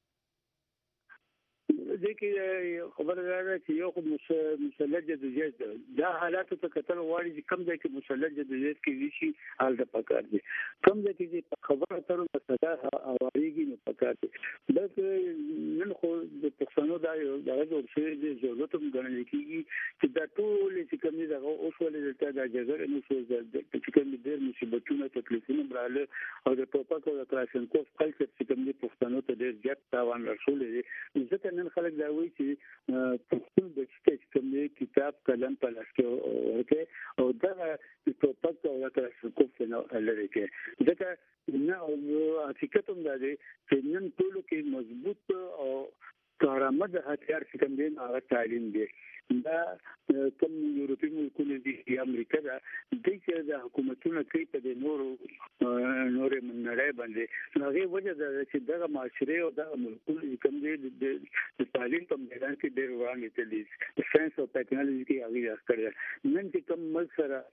دې کې خبره ده چې یو خو مسلح جدوجهد دا حالاتو ته کتل غواړي چې کوم ځای کې مسلح جدوجهد کې شي حال د پکار دي کوم ځای کې خبره تر مسله اواریږي نو پکار دي. بلکې نن خو د پښتنو دا یو دغه ورشي د ضرورت هم ګڼل کېږي چې دا ټول چې کوم دغه اوس ولې د جګړې نو چې کوم ډېر مصیبتونه تکلیفونه براله او د ټوپک او د کلاشینکوف کلچر چې کوم د پښتنو ته ډېر زیات تاوان رسول دي. ځکه نن خلک دا وایي چې پښتون د چې کوم کتاب قلم په لاس کې ورته او دا د ټوپک او د کلاشینکوف نه لري کې ځکه نه حقیقت هم دا دی چې نن ټولو کې مضبوط او کارآمد هتیار چې کوم دی هغه تعلیم دی. دا کوم یورپي ملکونه دي یا امریکا ده دوی چې د حکومتونو کوي په د نورې نړۍ باندې هغې وجه ده چې دغه معاشرې او دغه ملکونه کوم دی د تعلیم په میدان کې ډېر وړاندې تللي د ساینس او ټیکنالوژي کې هغې راس کړی ده. نن چې کوم ملک سره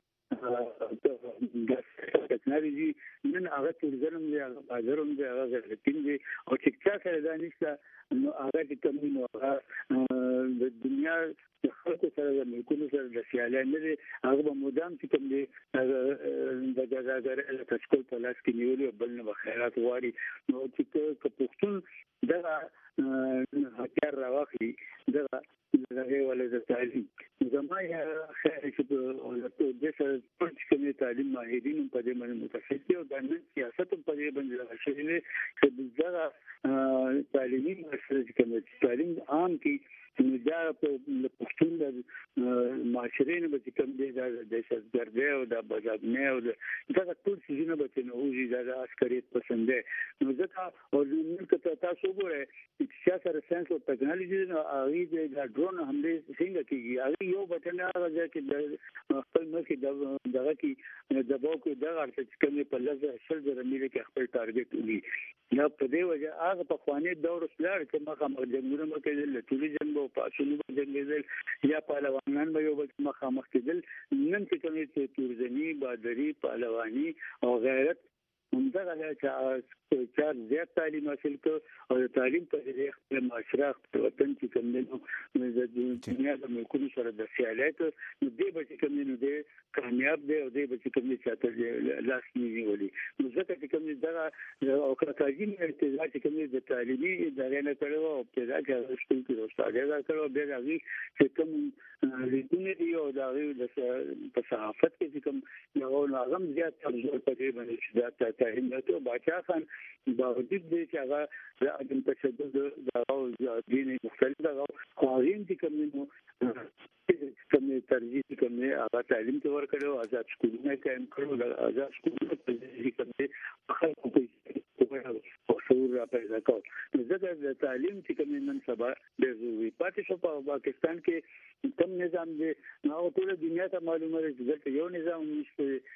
ټیکنالوژي نن هغه ټوریزم دی هغه بازار هم دی هغه غرقین دی او چې چا سره دا نشته نو هغه چې کوم نو هغه د دنیا د خلکو سره د ملکونو سره د سیالۍ نه دي هغه به مدام چې کوم دي د جزاګر تشکیل په لاس کې نیولې بل نه خیرات غواړي نو چې پښتون دا هکر راوخی دا ولا د تعلیم زمای خیر چې د سره تعلیم ماهرین په دې باندې متخصص او د سیاست په دې باندې راشي چې دا تعلیمي مسله چې تعلیم عام کې دا په پښتون د معاشرې نه به کوم دي د دهشتګردي او د بازارنه او دا ټول څه نه به نه وږي دا عسکریت پسند نو ځکه او نن که تاسو وګورئ چې سیاست ساينس او ټکنالوژي نو هغه د ډرون حمله څنګه کیږي هغه یو بټن هغه چې د خپل ملک دغه کې د باکو دغه چې کوم په لږه شل زره میله کې خپل ټارګټ وي یا په دې وجه هغه په خواني دور سلار چې مخه جنگونه مکه د ټوریزم او پاسونو جنگیدل یا پهلوانان به یو بل مخ کېدل نن چې کوم چې تورزنی بادری پهلوانی او غیرت همدغه چې زیات تعلیم حاصل کړ او تعلیم په دې خپل معاشره په وطن کې کوم د دنیا د ملکونو سره د سیالات نو دې به کوم نو دې کامیاب دی او دې به کوم چې لاس نیولې نو ځکه چې کوم دغه او کراچۍ ارتباط کوم د تعلیمي ادارې نه کړو او په ځای کې سکول کې استاد دا کړو به راغی چې کوم لیکونه دی او دا په صحافت کې کوم یو نظم زیات تجربه پدې باندې چې دا تعلیم ته بچا خان باوجود دې چې هغه د عدم تشدد د دین مختلف د قوانین دي کوم ترجیح کوم هغه تعلیم ته ورکړو آزاد سکولونه قائم کړو د آزاد سکولونو په دې کې خلکو په او شعور را پیدا کړو زه د تعلیم چې کوم نن سبا د ضروري پاتې شو په پاکستان کې کوم نظام دی نو ټول دنیا ته معلومه ده چې یو نظام نشته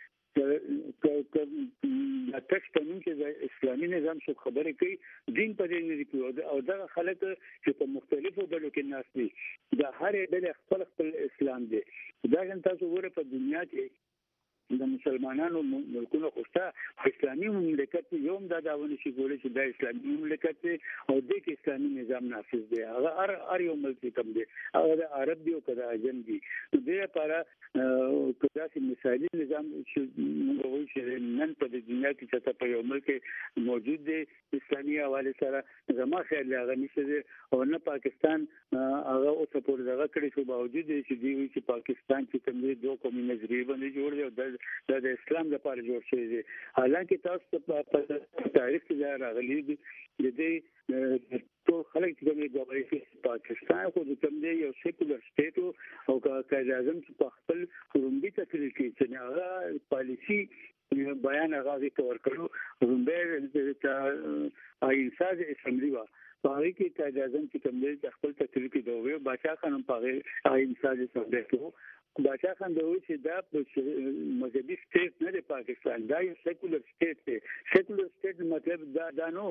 د تک قانون کې د اسلامي نظام څخه خبرې کوي دین په دې نه کوي او دا خلک چې په مختلفو ډلو کې ناس دي د هر ډلې خپل اسلام دی دا څنګه تاسو وګورئ په دنیا کې د مسلمانانو ملکونو خوسته اسلامي مملکت یو هم دا داونه شي ګوري چې د اسلامي مملکت او د اسلامي نظام نافذ دی هغه هر یو ملک کوم دی هغه د عرب دی او کدا اجم دی د لپاره کدا چې مثالي نظام چې موږ وایو چې نن په دنیا کې چې په یو ملک موجود دی اسلامي حواله سره زما خیال هغه نشي او نه پاکستان هغه او سپور دغه کړی شو باوجود چې دی چې پاکستان چې کوم دی دوه قومي نظریه باندې جوړ دی د اسلام لپاره جوړ شوی دی حالانکه تاسو په تاریخ کې راغلي دي د دې ټول خلک چې د پاکستان خو د کوم دی یو سیکولر سټیټ او قائد اعظم چې په خپل رومبي تکلیف کې چې هغه پالیسی بیان هغه کور کړو رومبي ته ایساز اسمبلی وا پاره کې قائد اعظم چې کوم دی خپل تکلیف کې دوه بادشاہ خانم پاره ایساز اسمبلی کې بادشاہ خان دوی چې دا مذهبي سټیټ نه دی پاکستان دا یو سیکولر سټیټ دی سیکولر سټیټ مطلب دا نو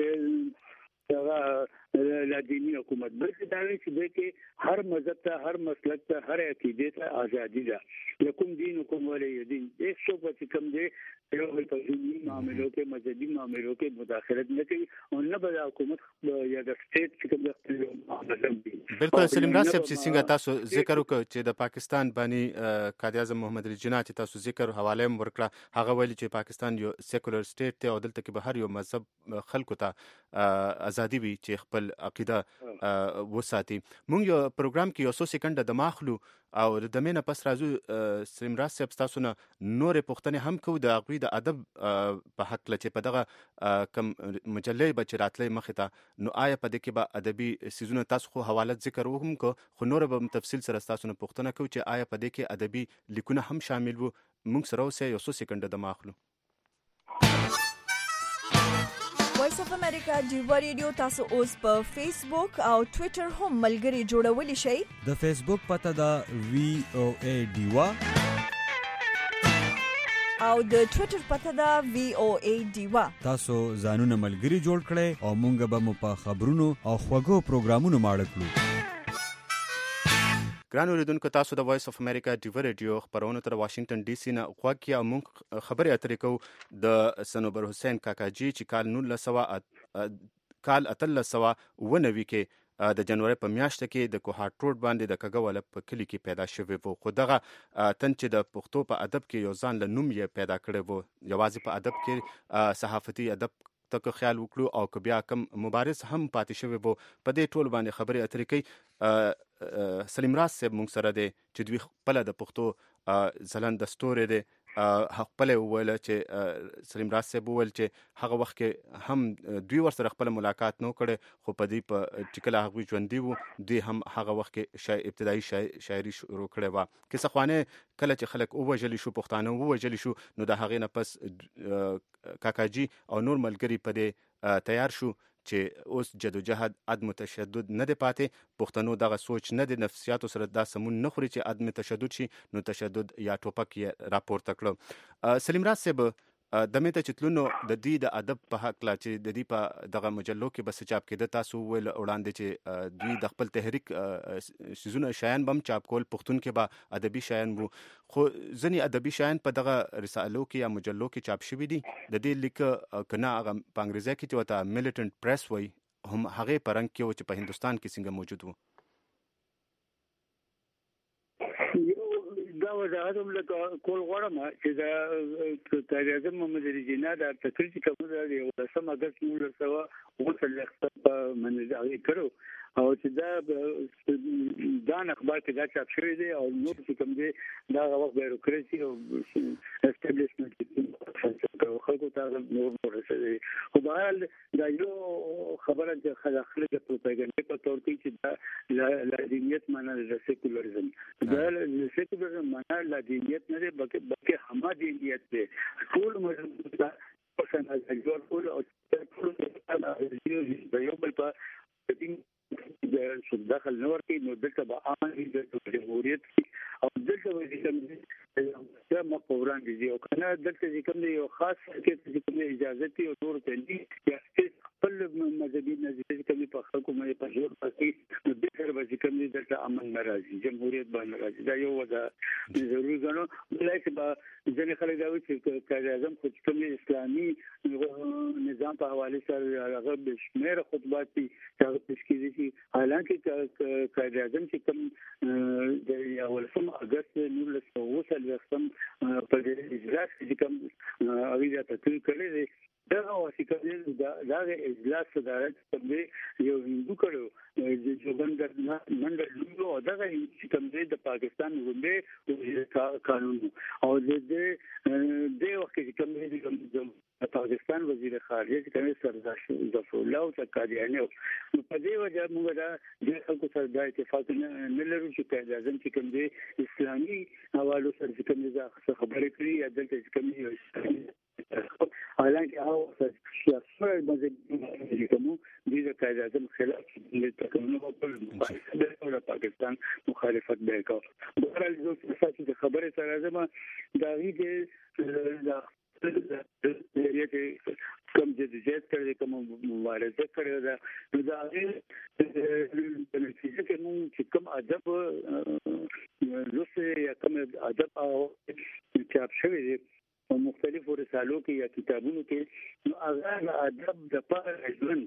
چې هغه دینی حکومت بلکې دا وی چې د کې هر مذهب ته هر مسلک ته هر عقیده ته ازادي ده لکم دینکم ولی دین ایک شو په کوم دی یو په دینی معاملو کې مذهبي معاملو کې مداخلت نه کوي او نه به حکومت یا د سټیټ چې کوم بالکل سلیم راز صاحب چې څنګه تاسو ذکر وکړ چې د پاکستان باندې قائد اعظم محمد علي جناح چې تاسو ذکر حواله ورکړه هغه ویلي چې پاکستان یو سیکولر سټیټ دی او دلته کې به هر یو مذهب خلکو ته ازادي وي چې خپل عقیده وساتي مونږ یو پروګرام کې یو څو سکند د ماخلو او د مینه پس راځو سلیم راز صاحب تاسو نه نورې پوښتنې هم کوو د هغوی د ادب په حق چې په دغه کم مجلې به چې راتلې مخې ته نو آیا په دې کې به ادبي سیزونه تاسو خو حوالت ذکر وهم کو خو نور به تفصیل سره تاسو نه پوښتنه کوو چې آیا په دې کې ادبي لیکونه هم شامل وو موږ سره اوسه یو څو سکند د ماخلو وایس اف امریکا ډیوا ریډیو تاسو اوس په فیسبوک او ټوئیټر هم ملګري جوړولی شئ د فیسبوک پته دا VOA ډیوا او د ټوئیټر پته دا VOA ډیوا تاسو ځانونه ملګري جوړ کړئ او مونږ به مو په خبرونو او خوږو پروګرامونو ماړه کړو ګران اوریدونکو تاسو د وایس اف امریکا ډیوا ریډیو خبرونه تر واشنگټن ډي سي نه غوږی او موږ خبرې اترې کوو د سنوبر حسین کاکاجي چې کال 1990 کې د جنوري په میاشت کې د کوهاټ روډ باندې د کګوله په کلی کې پیدا شوی وو. خو دغه تن چې د پښتو په ادب کې یو ځان له نوم یې پیدا کړی وو، یوازې په ادب کې صحافتي ادب تک خیال وکړو او که بیا کم مبارز هم پاتې شوی وو. په دې ټول باندې خبرې اترې کوي. سلیم راز صاحب مونږ سره دی چې دوی خپل د پښتو ځلند ستوري دی. خپل وویل چې سلیم راز صاحب وویل چې هغه وخت کې هم دوی ورسره خپل ملاقات نو کړي، خو په دې په چې کله هغوی ژوندي وو دوی هم هغه وخت کې ابتدایي شاعري شروع کړې وه. کیسه خوانه کله چې خلک ووژلی شو، پښتانه ووژلی شو، نو د هغې نه پس کاکاجي او نور ملګري په دې تیار شو چې اوس جدوجهد عدم تشدد نه دی پاتې. پښتنو دغه سوچ نه دی، نفسیاتو سره دا سمون نه خوري چې عدم تشدد شي، نو تشدد یا ټوپک یې راپورته کړو. سلیم راز صاحب د مې ته چې تلونو د دې د ادب په حق لا چې د دې په دغه مجلو کې بس چاپ کېده، تاسو ویل وړاندې چې دوی د خپل تحریک سیزونه شایان بم چاپ کول، پښتون کې به ادبي شایان وو، خو ځینې ادبي شایان په دغه رسالو کې یا مجلو کې چاپ شوي دي. د دې لیک کنه هغه په انګریزي کې چې وته میلیټنټ پریس وای، هم هغه په رنګ کې و چې په هندستان کې څنګه موجود وو. دا وضاحت هم لکه کول غواړم چې دا قائد اعظم محمد علي جناح د تقریر چې کوم دی 10 اگست 1940 په منځ کړو، او چې دا اخبار کې دا چاپ شوی دی، او نور چې کوم دی دا وخت بیروکراسي او اسټابلیشمنت خلکو ته نور رسېږي. خو بهرحال دا یو خبره چې خلک د پروپاګاندا په تور کې چې دا لازمیت معنا د سیکولریزم، دا سیکولریزم معنا لازمیت نه دی بلکې همادیت دی. ټول مذهب دا پسند جوړ کول او ټول د یو بل په د شو داخل نور کې نو دلته به عام د جمهوریت او دلته به کوم ما پروګرام دي او کنه دلته چې کوم یو خاص کې چې کوم اجازه تی او نور ته دي یا خپل مذهبي نظریه کوي په خلکو مې په جوړ پاتې نو د هر وځي کوم دلته امن ناراضي جمهوریت باندې ناراضي. دا یو ودا ضروري غنو لکه به ځنې خلک دا وایي چې قائد اعظم خو کوم اسلامي نظام په حواله سره هغه بشمیر خطبات دي هغه تشکیل دي، حالانکه قائد اعظم چې کوم د 1 اگست 1940 په دې اجلاس کې کوم هغه تقریر کړی دی، دا واسي کړي دا اجلاس صدارت کوي یو هندو کړو چې جوګندر منډل او دا چې کوم د پاکستان غونډه قانون او د وخت کې کوم د پاکستان وزیر خارجه کوي سردار ظفر الله او قادیانی، په دې وجه موږ دا د خلکو سره د اتفاق نه لرو چې قائد اعظم چې کوم د اسلامي حوالو سره کوم د خبرې کړي یا دلته کوم حالانکه هغه سیاست مذهبي کوم د قائد اعظم خلاف د تکامل او د پاکستان مخالفت وکړه. بهرحال زه څه چې خبره سره زما دا هیڅ کم جدیت کړي کوم مبارزه کړي دا د نتیجه کې موږ چې کوم ادب لوسه یا کوم ادب او چاپ شوی دی مختلفو رسالو کې یا کتابونو کې، نو هغه ادب د پاره ژوند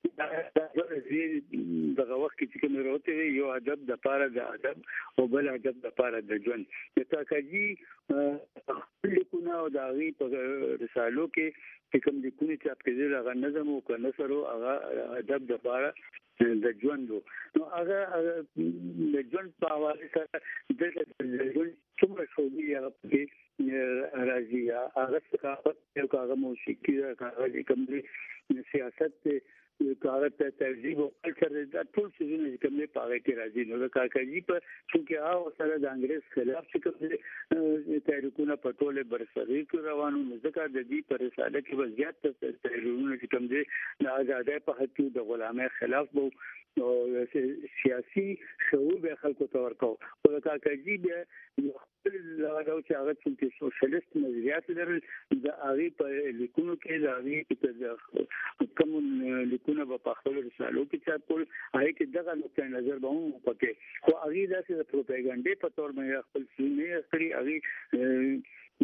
دغه وخت کې کوم وروته یو ادب د پاره د ادب او بل ادب د پاره د ژوند. د تاکاجي لیکونه او د غي په رسالو کې کوم لیکونه چاپ کېدل هغه نظم او کنثر او هغه ادب د پاره د ژوند، نو هغه د ژوند په حواله سره د ژوند څومره شوبي هغه راځي هغه ثقافت او هغه موسیقي هغه کوم سیاست کارت تهذیب او کلچر دا ټول څه چې کوم په هغه کې راځي. نو د کاکاجي په چې هغه سره د انګريز خلاف چې کوم تحریکونه په ټوله برسري کې روانو، نو ځکه د دې پر رساله کې وضعیت تحریکونه چې کوم دي د آزادۍ په حق کې د غلامۍ خلاف وو او سیاسي شعور به خلکو ته ورکاو. او د کاکاجي بیا لږ چې هغه چې سوشلیست نظریات لرل د هغه په لیکونو کې د هغه کوم لیکونه په خپل رسالو کې چاپ کول، هغه کې دغه نقطه نظر به هم پکې خو هغه د پروپاګاندا په تور باندې خپل سیمه کړی، هغه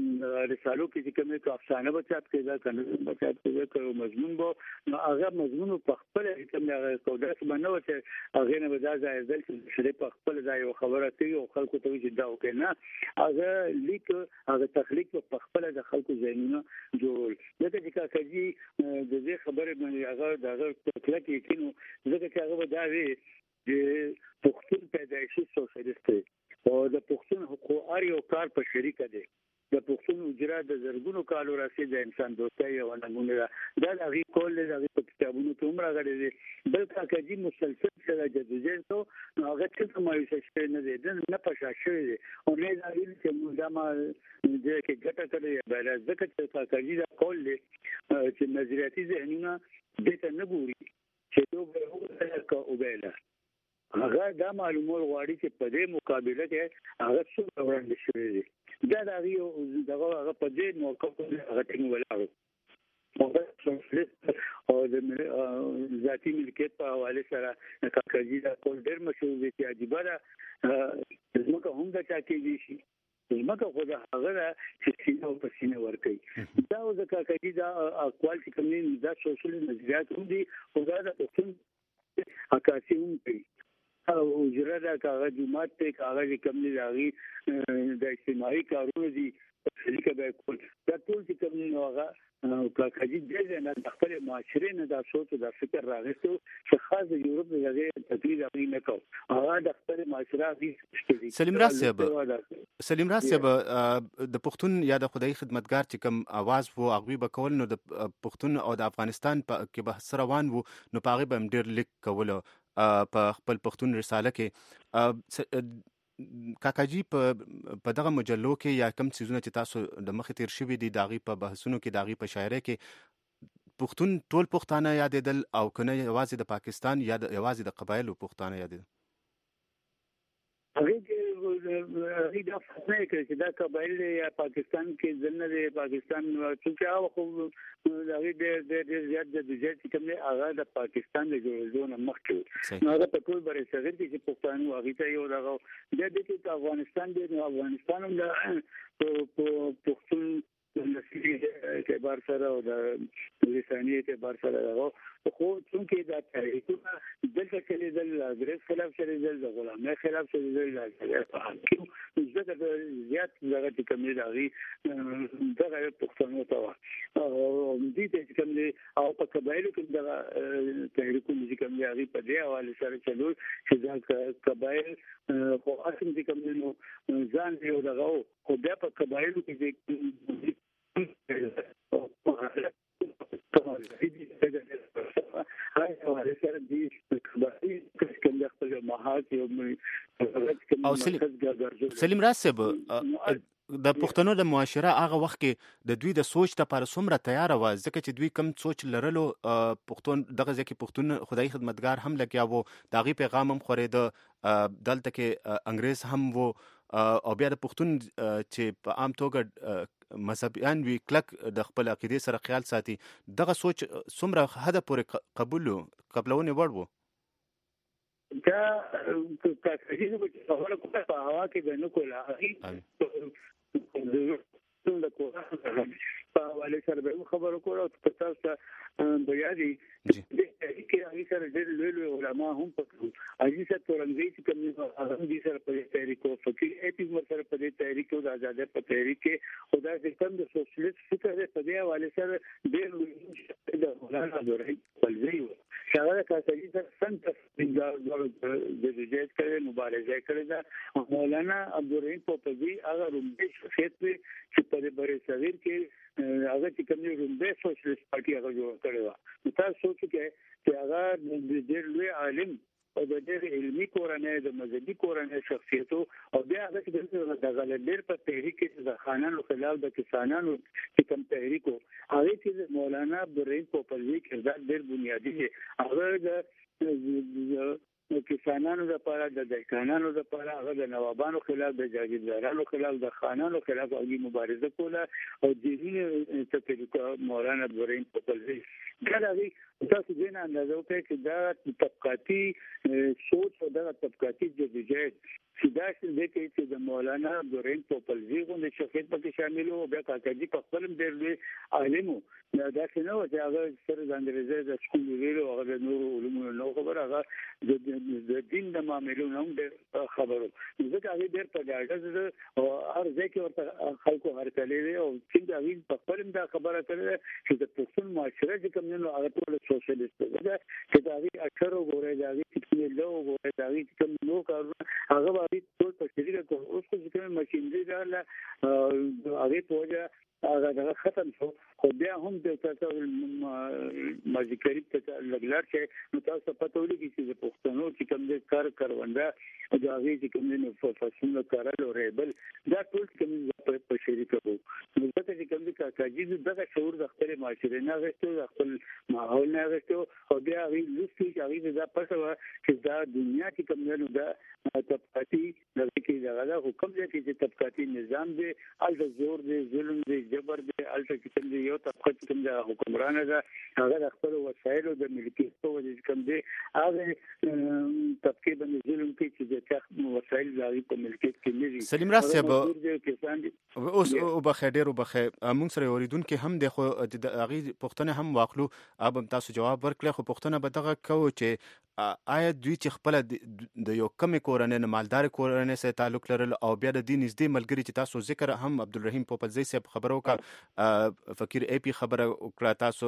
رسالو کې کومه افسانه بچات کېده کنه بچات کېده کوم مضمون بو نو هغه مضمون په خپل کومه کوډه باندې وته هغه نه ودا ځای چې په خپل ځای یو خبره کوي او خلکو ته وځي دا وکنه هغه لیک هغه تخلیق په خپل د خلکو ذهنونه جوړ دغه چې کاږي د دې خبره باندې هغه دغه کلک یقینو دغه چې هغه دا وی د پښتون پیدایشي سوسیالیست او د پښتون حقوق اړ یو کار په شریکه دي د پښتون اجرا د زرګونو کالو راځي د انسان دوستۍ او نمونه دا د هغه کول د په کتابونو کې عمر غړي دي بلکې کاږي مسلسل سره جديدیت نو هغه څه مایوسه شي نه دي نه پښه شي او نه دا ویل چې موږ ما د کې ګټه کړې بل ځکه چې کاږي دا کول چې نظریاتي ذهنونه دته نه ګوري چې دوی او بیل هغه دا معلومول غواړي چې په دې مقابله کې هغه څه وړاندې شوی دی دا دغه هغه په دې موقع کې هغه ټینګ ولاړ او د ذاتی ملکیت په حواله سره کاکاجي دا کول ډېر مشهور دی چې عجیبه ده زموږ هم دا چا کېږي شي زموږ خو دا هغه چې سینه او پسینه ورکوي دا او د کاکاجي دا اقوال چې کوم دا سوشل نظریات هم دي او دا د پښتون عکاسي هم کوي او اجرا دا کاغذ جماعت ته کاغذ کم نه راغی د اجتماعي کارونه دي شریکه به کول دا ټول چې کوم هغه کاږي د نه خپل معاشره نه دا سوچ دا فکر راغستو چې خاص یورپ دغه تقریر غوښتي نه کو هغه د خپل معاشره دي سلیم راسب د پښتون یا د خدای خدمتګار چې کوم आवाज وو هغه به کول نو د پښتون او د افغانستان کې به سره روان وو نو پاغه به ډیر لیک کول په خپل پښتون رساله کې کاکاجي په دغه مجلو کې یا کم څیزونه چې تاسو د مخې تیر شوي دي داغي په بحثونو کې داغي په شاعرۍ کې پښتون ټول پښتانه یادېدل او کنه یوازې د پاکستان یا یوازې د قبایلو پښتانه یادېدل هغه دا فکر کوي چې دا قبایل یا پاکستان کې ځنه د پاکستان چې هغه خو هغه د زیات د دې چې کوم هغه د پاکستان د جوړولو مخکې هغه په ټول برې صغیر کې چې پښتانه هغه ته یو دغه د دې چې افغانستان د افغانستان د پښتون نسلي اعتبار سره او د لساني اعتبار سره هغه خو څنګه دا تاریخونه دلته چې د انګريز خلاف سره د غلامۍ خلاف سره د زګر زیات زګر چې کوم دی دغه پښتنو ته او دې چې کوم دی او په قبایلو کې دغه تحریکونه چې کوم دی هغه په دې حواله سره چلو چې دا قبایل خو اصل چې کوم دی نو ځان یو دغه خو بیا په قبایلو کې او سلیم راسب د پښتنو د معاشره هغه وخت کې د دوی د سوچ لپاره څومره تیار و ځکه چې دوی کم سوچ لرلو پښتون دغه ځکه پښتون خدای خدمتګار هم لګیا وو داغي پیغام هم خورېده دلته کې انګريز هم وو او بیا د پښتون چې په عام توګه مذهبيان وی کلک د خپل عقیده سره خیال ساتي دغه سوچ څومره حد پورې قبلونه وړ وو دا کاږي چې خبره کومه په هوا کې د نو کوله د کوه په حواله سره به خبرو کوله او تاسو بیا دي کې هغه سره ډېر لوی علما هم پکړو اجي سره تورنګي چې کوم هغه دي سره په تحریک او فکر اپیز سره په تحریک او د آزادۍ په تحریک کې خدای دې کوم د سوشلیست فکر په دې حواله سره ډېر لوی د مولانا دوري ولوي شاعر کاږي سره سنت د جهاد کړي مبارزه کړي دا مولانا عبدالرحیم پوپزي هغه رومبه شخصیت چې په دې بری صغیر کې هغه چې کوم رومبه سوشلیست پارټي هغه جوړ کړی و تاسو سوچ چې هغه د ډېر لوی عالم او د ډېر علمي کورنۍ د مذهبي کورنۍ شخصیتو او بیا هغه چې د غلډر په تحریک کې د خانانو خلاف د کسانانو چې کوم تحریک هغه چې مولانا عبدالرحیم پوپزي کردار ډېر بنیادی دی هغه د انسانانو لپاره د دهقانانو لپاره هغه د نوابانو خلاف د جاگیردارانو خلاف د خانانو خلاف هغه مبارزه کوله او دیني طریقه مولانا ابراهیم پوپلزی دا هغه تاسو دین اندازه وکړئ چې دا طبقاتي سوچ او دا طبقاتي جديجیت چې دا چې د مولانا ابراهیم پوپلزی غوښنه شخصیت پکې شامل وو بیا کاکاجي په خپل ډېر لوی عالم دا څنګه و چې هغه سره د انګریزي د سکول ویلو هغه د نور علومو نو خبره هغه د دین د معاملو هم خبرو ځکه هغه ډېر په ډاډه او هر ځای کې ورته خلکو هرکلي او چې هغه په خپل دا خبره کړې چې د پښتون معاشره چې کوم نو هغه ټول سوشلیست ده چې دا هغه اکثر وګوري دا چې له وګوري دا چې کوم نو کارونه هغه باندې ټول په شریکه کوي اوس چې کوم ماشينري رااله هغه پوجا هغه ختم شو خو بیا هم د تاسو ماجیکري ته لګلار چې نو تاسو پته ولګي چې د پښتنو چې کوم د کار کارونده او د هغه چې کوم د فصلونو کارل او ریبل دا ټول کوم په شریکه وو نو دا چې کوم د کاکاجي دغه شعور د خپل معاشره نه غوښتو د خپل ماحول نه غوښتو او بیا هغه لوستي چې هغه دا پښه چې دا دنیا چې کوم نه دا طبقاتي دغه کې دا حکم دی چې طبقاتي نظام دی ال زور دی ظلم دی جبر دی الته کې دی یو طبقه کوم د حکمران ده هغه خپل وسایل او د ملکیت په وجه کوم دی هغه طبقه باندې ظلم کوي چې د وسایل د په ملکیت کې نه دي سلیم راز صاحب اوس او بخیر ډیر او بخیر مونږ سره اوریدونکو هم د خو د هغه پښتنه هم واخلو اب تاسو جواب ورکړئ خو پښتنه به دغه کوو چې آیا دوی چې خپل د یو کم کورنۍ مالدار کورنۍ سره تعلق لرل او بیا د دین نږدې ملګری چې تاسو ذکر هم عبدالرحیم پوپلزی صاحب خبرو کا فقیر اي پی خبره وکړه تاسو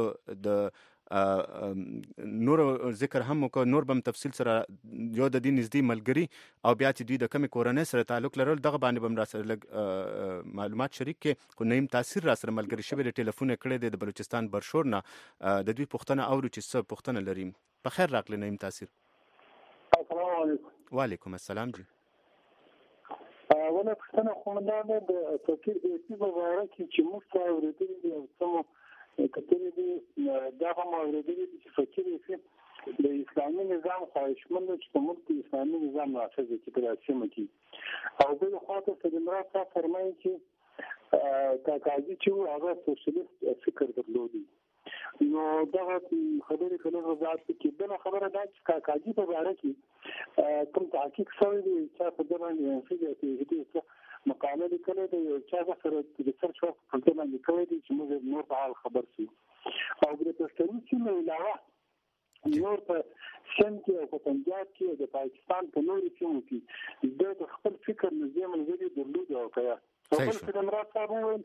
د نور ذکر هم کو نور بم تفصیل سره یو د دین نږدې ملګری او بیا چې دوی د کم کورنۍ سره تعلق لرل دغه باندې بم را سره لګ معلومات شریک کې کو نیم تاثیر را سره ملګری شوی د ټلیفون کړه د بلوچستان برشور نه د دوی پښتنه اورو چې څه پښتنه لري په خیر راغلی نیم تاثیر السلام علیکم وعلیکم السلام جی ولا پښتنه خو نه د فقیر اي پی په اړه چې موږ ته ورته دي سمو کتلې دي دا هم ورته دي چې فقیر اي پی د اسلامي نظام خواهشمند چې موږ د اسلامي نظام نافذ کړي په سیمه کې او بل خاطر چې د مراد فرمایي چې کاکاجي چې هغه سوشلیست فکر درلودي نو دا خبرې کله وضاحت کې بل خبره دا چې کاکاجي په اړه کې کوم تحقیق شوی دی چې په دغه باندې چې مقاله لیکلې ده چې سره د ریسرچ په څیر باندې کوي چې موږ نور په حال خبر شو او د پښتون چې نو علاوه نور په سند کې او په پنجاب کې د پاکستان په نورو سیمو کې د خپل فکر نظام لري درلود او کړه خپل فکر راځي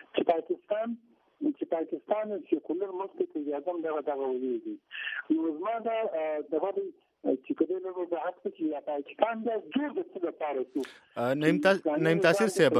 چې پاکستان چې کولر ملک ته اجازه دغه ویلي نو زما دا دغه چې کله نو د حق چې پاکستان د جوړ د څه لپاره شو نیم تاثیر صاحب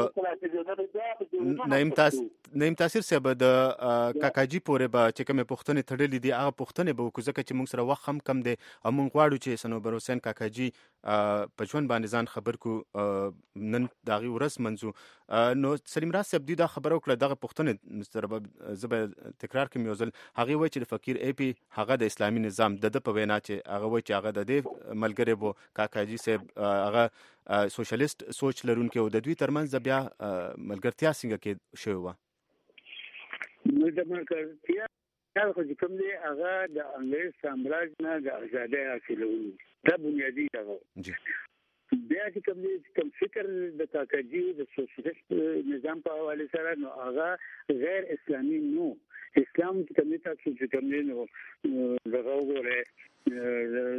نیم تاثیر صاحب د کاکاجي پورې به چې کوم پښتنې تړلې دي هغه پښتنې به وکړي چې موږ سره وخت هم کم دی او موږ غواړو چې سنوبر حسین کاکاجي په ژوند باندې ځان خبر کو نن دغه ورځ منځو نو سلیم راز صاحب دا خبر وکړه دغه پښتنې سره زبر تکرار کوم یو ځل هغه وایي چې د فقیر اي پی هغه د اسلامي نظام د په وینا چې هغه وایي چې هغه د دې ملګری وو کاکاجي صاحب هغه سوشلیست سوچ لرونکي او د دوی ترمنځ بیا ملګرتیا څنګه کې شوی و نو د ملګرتیا هغه چې کوم دی هغه د انګلیس سامراج نه د آزادۍ حاصلول دا بنیادی هغه بیا چې کوم دی کوم فکر د کاکاجي د سوشلیست نظام په حواله سره نو هغه غیر اسلامي نو اسلام چې کوم تاسو چې کوم دی نو دغه وګوره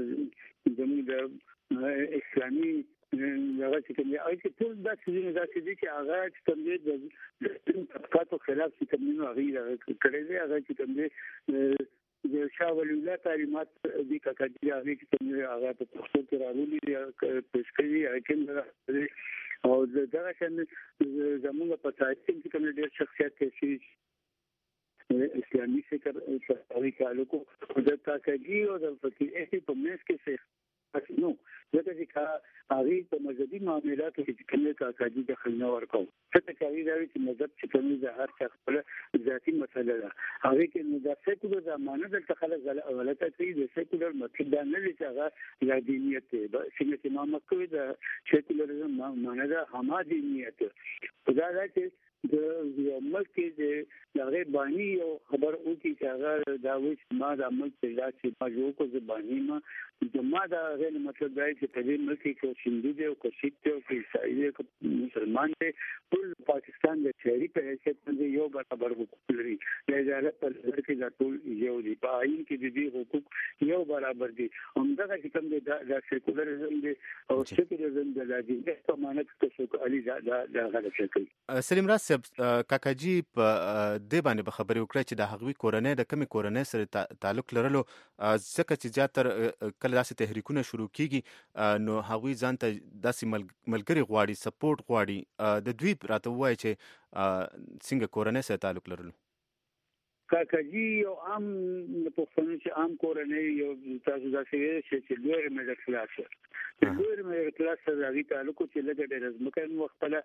د اسلامي هغه چې کوم دی او چې ټول دا چې هغه چې کوم دی د طبقاتو خلاف چې کوم نو هغه کړی دی هغه چې کوم دی د شاه ولی الله تعلیمات د کاکاجي هغه چې کوم دی هغه په پښتو کې راغلي دی پېشکړي هغه او دغه څنګه زموږ په تاریخ کې کوم ډېر شخصیت کې اسلامي فکر او تعلق د کاکاجي او د فقیر اي په منځ کې نو ځکه چې هغه په مذهبي معاملاتو کې کومه کاکاجي دخل نه ورکاو څه کوي دا چې مذهب چې کومه د هر څه خپل ذاتي مسله ده هغه کې نو د سیکولر زمانه د خلک غلطه کوي د سیکولر مطلب دا نه چې هغه لا دینیت ده چې ما مکوې د سیکولرزم معنی دا هم دینیت خدا دا چې د یو ملک د هغه باندې یو خبر او چې هغه دا وایي ما د عمل په لاس کې ما یو کو زبانی ما جما دا غیر مطلب دی چې په دې ملک کې شیندو دی او کوشش دی او عیسائی دی مسلمان دی ټول پاکستان د شهري په حیثیت باندې یو برابر حقوق لري د ادارې په لور کې د ټول یو دی په آئین کې د دې حقوق یو برابر دي همدغه چې کوم دی د سیکولرزم دی او سیکولرزم د لادینه په معنی کې څه علي دا غلط کوي سلیم راز کاکاجي په دې باندې به خبرې وکړه چې د هغوی کورنۍ د کمی کورنۍ سره تعلق لرلو ځکه چې زیاتره کله داسې تحریکونه شروع کیږي نو هغوی ځان ته داسې ملګري غواړي سپورټ غواړي د دوی راته ووایي چې څنګه کورنۍ سره تعلق لرلو کاکاجي یو عام د پښتنو چې عام کورنۍ یو تاسو داسې ویل چې لوی میډل کلاس لوی میډل کلاس سره هغه تعلق چې لږ ډېر ځمکه وختله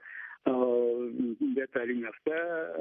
د تعلیم یافته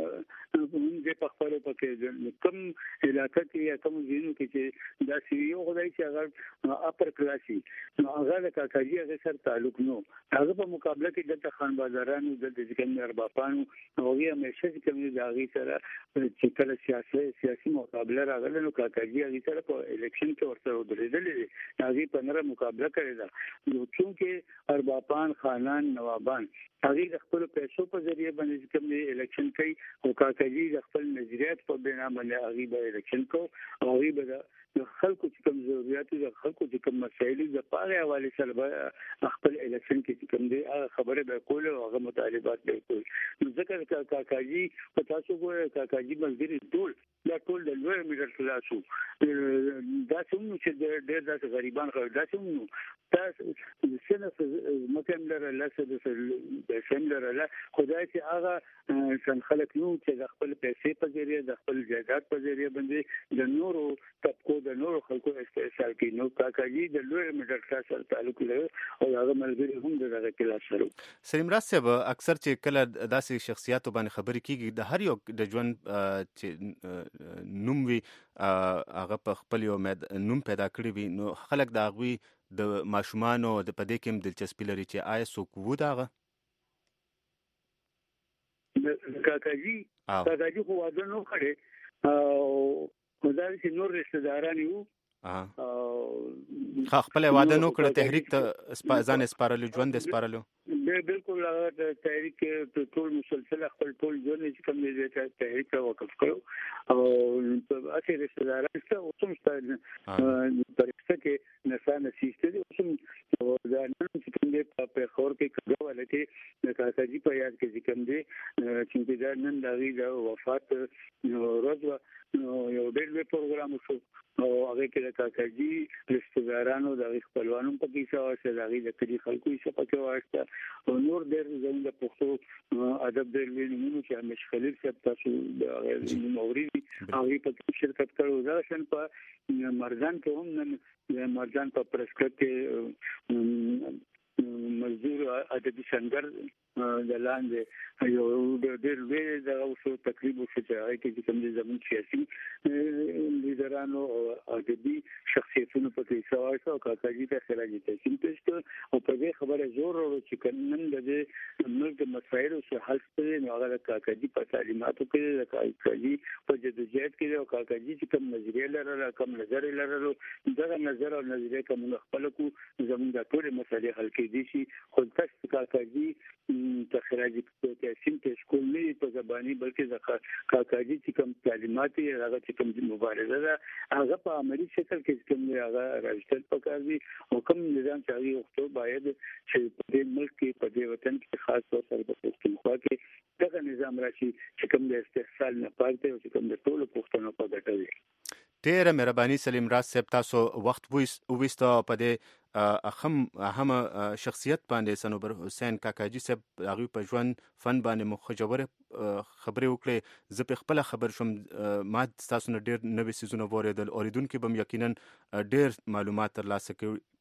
د پخپلو پکې کم علاقه کې کوم ځینو کې چې دا سیو خدای چې هغه اپر کلاسي نو هغه د کاکاجي هغه سره تعلق نو هغه په مقابله کې د خان بازارانو د ځکن اربابانو هغه همیشه چې کوم د هغه سره چې کله سیاسي مقابله راغله نو کاکاجي هغه سره په الیکشن کې ورسره ودرېدل هغه په نره مقابله کړې ده نو چې اربابان خانان نوابان هغه د خپل پیسو په ذریعہ باندې کوم الیکشن کوي او کاکاجي د خپل نظریات په بنا باندې هغه به الیکشن کو او هغه به د خلکو چې کوم ضرورت دي د خلکو چې کوم مسایل د پاره حواله سره خپل الیکشن کې کوم دي خبره به کول او هغه مطالبات به کول نو ځکه کاکاجي په تاسو ګوره کاکاجي ملګری ټول د لوی میډل کلاسو دا څومره چې ډېر داسې غریبان خو دا څومره تاسو د سنه مکم لره لاسه د سندره له خدای چې هغه څنګه خلک نو چې د خپل پیسې په ذریعہ د خپل جایداد په ذریعہ باندې د نورو طبقو د نورو خلکو استحصال کوي نو کاکاجي د لوی میډل کلاس سره تعلق لري او هغه ملګری هم دغه کلاس سره سلیم راز صاحب اکثر چې کله داسې شخصیت باندې خبرې کیږي د هر یو د ژوند چې نوم وي هغه په خپل یو نوم پیدا کړی وي نو خلک د هغوی د ماشومانو د پدې کې هم دلچسپي لري چې آیا څوک وو دغه کاکاجي خو واده نو کړي او دا چې نور رشتہ داران یو خپل واده نو کړ تحریک ته ځان اسپارلو ژوند اسپارلو بالکل هغه تحریک ټول مسلسل خپل ټول ژوند چې کوم دې تحریک وقف کړو او په اخر رشتہ داران څخه اوسم پرېکسه کې نسانه سیسته دي اوسم دا نن چې کوم دې په خور کې کډواله کې د کاکاجي په یاد کې کوم دې چې دا نن د وفات ورځ یو ډېر لوی پروګرام شو او هغه کې د کاکاجي رشتہ دارانو د خپلوانو په کې شاوه د هغه د کلی خلکو یې په کې واشته او نور ډېر زموږ د پښتو ادب ډېر لوی نمونه چې همیش خلیل صاحب تاسو د موري هغه په شرکت کړو دا شن په مرزان کې هم نن مرزان په پرسکټ کې مزدور ادبي سنگر د لاندې یو ډېر لوی د اوسو تقریبا چې هغه کې کوم زمون سیاسي لیډرانو او ادبي شخصیتونو په کې سوال او کاکاجي ته خراجي تشکیل پېښ او په دې خبره زور ورو چې کنن د ملک مسایل او حل څه نه هغه کاکاجي په تعلیماتو کې د کاکاجي په جدوجہد کې او کاکاجي چې کوم نظریه لرله کوم نظر لرله دغه نظر او نظریه کوم خپل کو زموږ د ټول مسایل حل کې دي شي خو تاسو کاکاجي تخراجي تقسیم ته سکول نه په زبانی بلکې د کاکاجي چې کوم تعلیمات یې هغه چې کوم مبارزه ده هغه په عملی شکل کې کوم هغه راځل پکار دي او کوم نظام چې هغه وختو باید چې په دې ملک کې په دې وطن کې خاص طور سره په پښتونخوا کې دغه نظام راشي چې کوم د استحصال نه پاتې او چې کوم د ټولو پښتنو په ګټه وي ډېره مهرباني سلیم راز صاحب تاسو وخت وویسته په دې اهم شخصیت باندې سنوبر حسین کاکاجي صاحب هغوی په ژوند فن باندې مخجوره خبرې وکړې زه په خپل خبر شوم ما تاسو نه ډېر نوې سیزونه واورېدل اوریدونکو به یقینا ډېر معلومات ترلاسه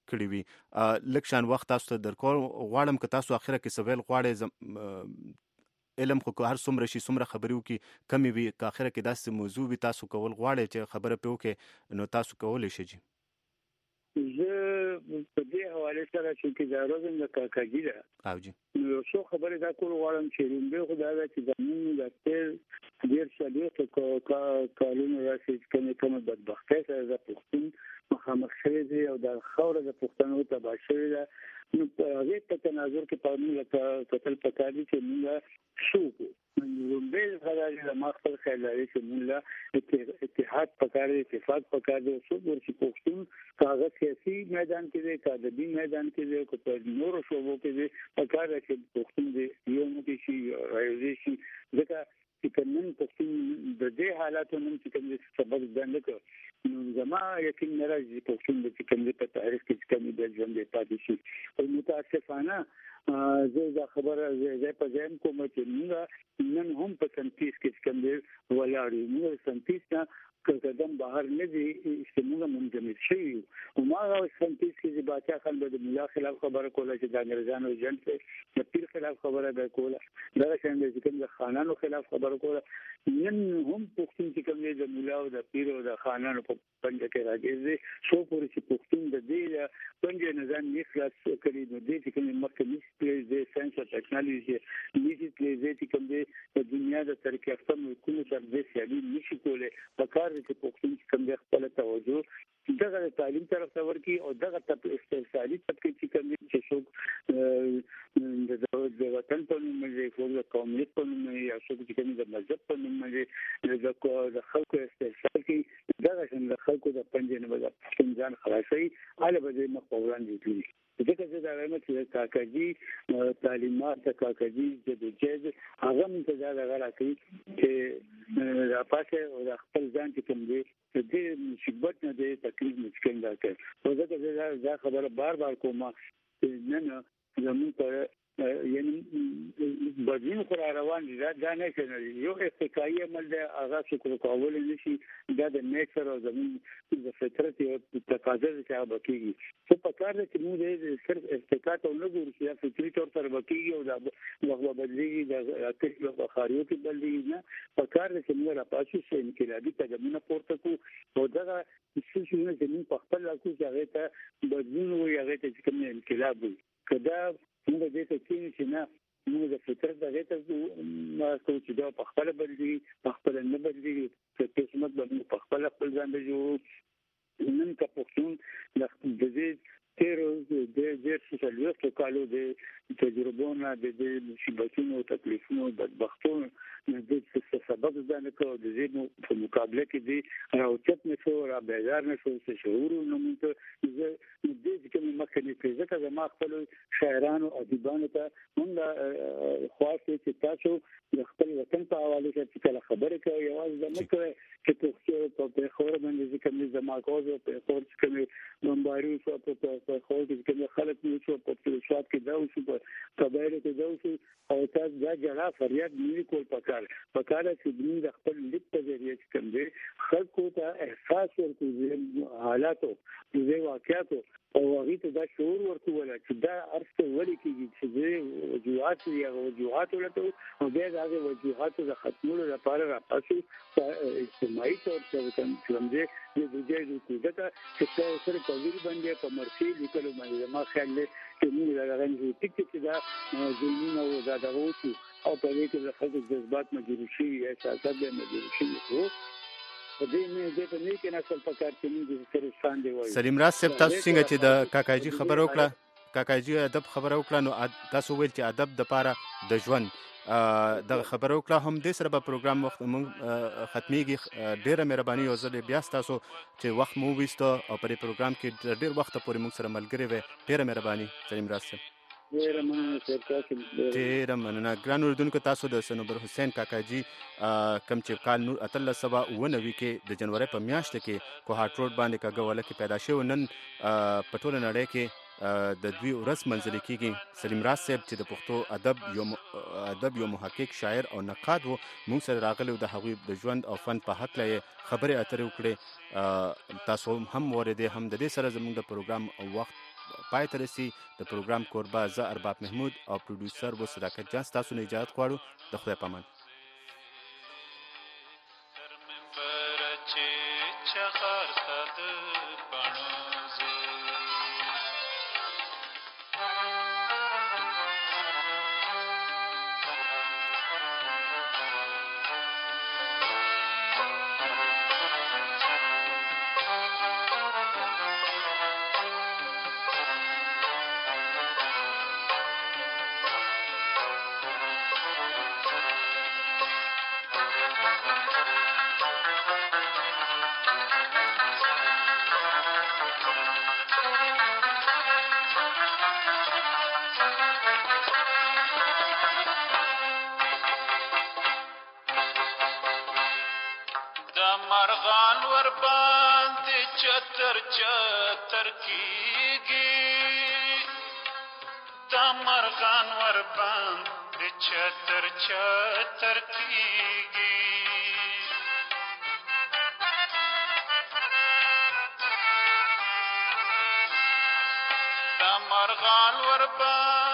کړی وي. لږ شان وخت تاسو ته درکول غواړم که تاسو اخره کې سویل غواړئ علم خو هر څومره شي څومره خبرې وکړي کمې وي که اخره کې داسې موضوع وي تاسو کول غواړئ چې خبره پرې وکړئ نو تاسو کولی شئ. زه په دې حواله سره چې دا روزم د کاکاجي ده او جی نو څو خبرې دا کول غواړم چې لومبه خدای دا چې زموږ د تیر ډیر شالو ته کالونو راشي کومه بدبختۍ سره د پښتون مخامخ شوی دی او د خوره د پښتنو تبا شوی ده. نو په هغه په تناظر کې په موږ کتل پکاري چې موږ شو لومبه غواړي د مخفل خلاري چې موږ اتحاد پکاري اتفاق پکاري او څو ورشي پښتون کاغذ سیاسي میدان کې دی کاذبي میدان کې دی کو په نورو شوبو کې دی پکاري چې پښتون دی یو موږ شي راځي شي ځکه چې نن پښتون د دې حالاتو نن چې کوم سبب ځان کړ نو زما یقین نه راځي پښتون د کوم په تاریخ کې کوم د ژوند پاتې شي او متاسفانه زه دا خبره زه په ځم کوم چې موږ نن هم په سنتیس کې کوم دی ولاړو موږ سنتیس نه قدم بهر نه دي استعمال منجمد شي او ما سنتیس کې چې باچا خان به د مولا خلاف خبره کوله چې د انګريزانو ایجنټ د پیر خلاف خبره به کوله دا څنګه چې کوم د خانانو خلاف خبره کوله نن هم پښتون چې کوم د مولا او د پیر او د خانانو په پنځه کې راځي شو پورې چې پښتون د دې پنځه نظام نه خلاص کړي نو دې چې کوم مخکې نشي د ساينس او ټکنالوژي نشي چې کوم د دنیا د ترقی یافته ملکونو سره د سیالي نشي کوله په کار چې پښتون کوم د خپل توجه دغه تعلیم طرف ته ورکی او دغه استثالي طبقه چې کوم چې څوک د وطن په نوم باندې خو د قومیت په نوم یا څوک چې کوم د مذهب په نوم باندې د خلکو استثال کې دغه څنګه خلکو د پنځه نه بل ځان خلاصي اله به مخ په وړاندې دي. ځکه چې دا وایم چې کاکاجي تعلیمات کاکاجي د جز هغه منتظر راغلی چې راپاسه او خپل ځان کې کوم دی د مصیبت نه دی تکلیف مشکل راکړي. ځکه چې دا خبره بار بار کومه نه زمون په یعنی بدین خو روان دي دا نه کوي یو استقایي عمل دی هغه څه کول نشي دا د نیچر او زمون د فطرت او تقاضا چې هغه کیږي څه په کار کې موږ د صرف استقامت او نه ګورو چې فطري تور سره کیږي او دا وغه بدلېږي د اکثر بخاریو کې بدلېږي نه په کار کې موږ راپاسو چې انقلابي قدمونه پورته کو او دا څه چې موږ په خپل لاکو چې هغه ته بدلون وي هغه ته کوم انقلاب وي کدا موږ دې ته کې چې نه موږ د فطرت دغه ته ما کوم چې دا په خپل بدلېږي په خپل نه بدلېږي چې قسمت باندې په خپل ځان دی جو نن کا پښتون د دې تیر د سوسیالیستو کالو د تجربونو د مصیبتونو او تکلیفونو بدبختونو د سبب ځان کو د دې په مقابله کې دی راوچت نشو را بیزار نشو شعور نو موږ دې کوم مخکنی ځکه زما خپل شاعرانو او ادیبانو ته موږ خواست چې تاسو د خپل وطن په حواله کې کله خبره کوي یوازې د مکه چې په خبره باندې کوم زما کوزه په خبره کې بمباري په خبره کې خلک نو څو په شات کې دا اوس په قبایل کې دا اوس او تاسو دا جلا فریاد نه کول پکاره چې موږ د خپل لیک په ذریعہ کوم دي خلکو ته احساس ورکوي حالاتو د واقعاتو او هغه ته دا شعور ورکول چې دا ارسته ولې کېږي چې وجوهات یا وجوهات ولته او بیا دا وجوهات د ختمولو لپاره راپاسو اجتماعي تور څنګه دي د دې د کوټه چې سره په ویل باندې په مرسي لیکلو باندې ما خیال له چې موږ راغلي چې دا ځینې او دا دغوتو او په دې کې د خلکو جذبات مجبور شي احساسات به مجبور شي وو په دې نه دې ته نه کې نسل پکار چې موږ سره ستان دی وایي. سلیم راز صاحب تاسو څنګه چې د کاکاجي خبر وکړه کاکاجي ادب خبر وکړه نو تاسو ویل چې ادب د پاره د ژوند د خبر وکړه هم د سره په پروګرام وخت مونږ ختميږي ډیره مهرباني او زه بیا تاسو چې وخت مو وستو او په پروګرام کې ډیر وخت پورې مونږ سره ملګری وي ډیره مهرباني سلیم راز صاحب ډیره مننه ګران اوردونکو تاسو د سنوبر حسین کاکاجي کم چې کال 1999 کې د جنوري په میاشت کې کوهاټ روډ باندې کاګواله کې پیدا شو نن په ټوله نړۍ کې د دوی ورځ منځلي کېږي. سلیم راز صاحب چې د پښتو ادب یو محقق شاعر او نقاد وو موږ سره راغلی د هغوی د ژوند او فن په هکله خبرې اترې وکړې تاسو هم ورېدې هم د دې سره زموږ د پروګرام وخت پای ته رسي د پروګرام کوربه زه ارباب محمود او پروډوسر و صداقت جان ستاسو نه اجازه غواړو د خدای په امان. مرغان ور باندې چتر چتر کیږي دا مرغان ور باندې چتر چتر کیږي دا مرغان ور باندې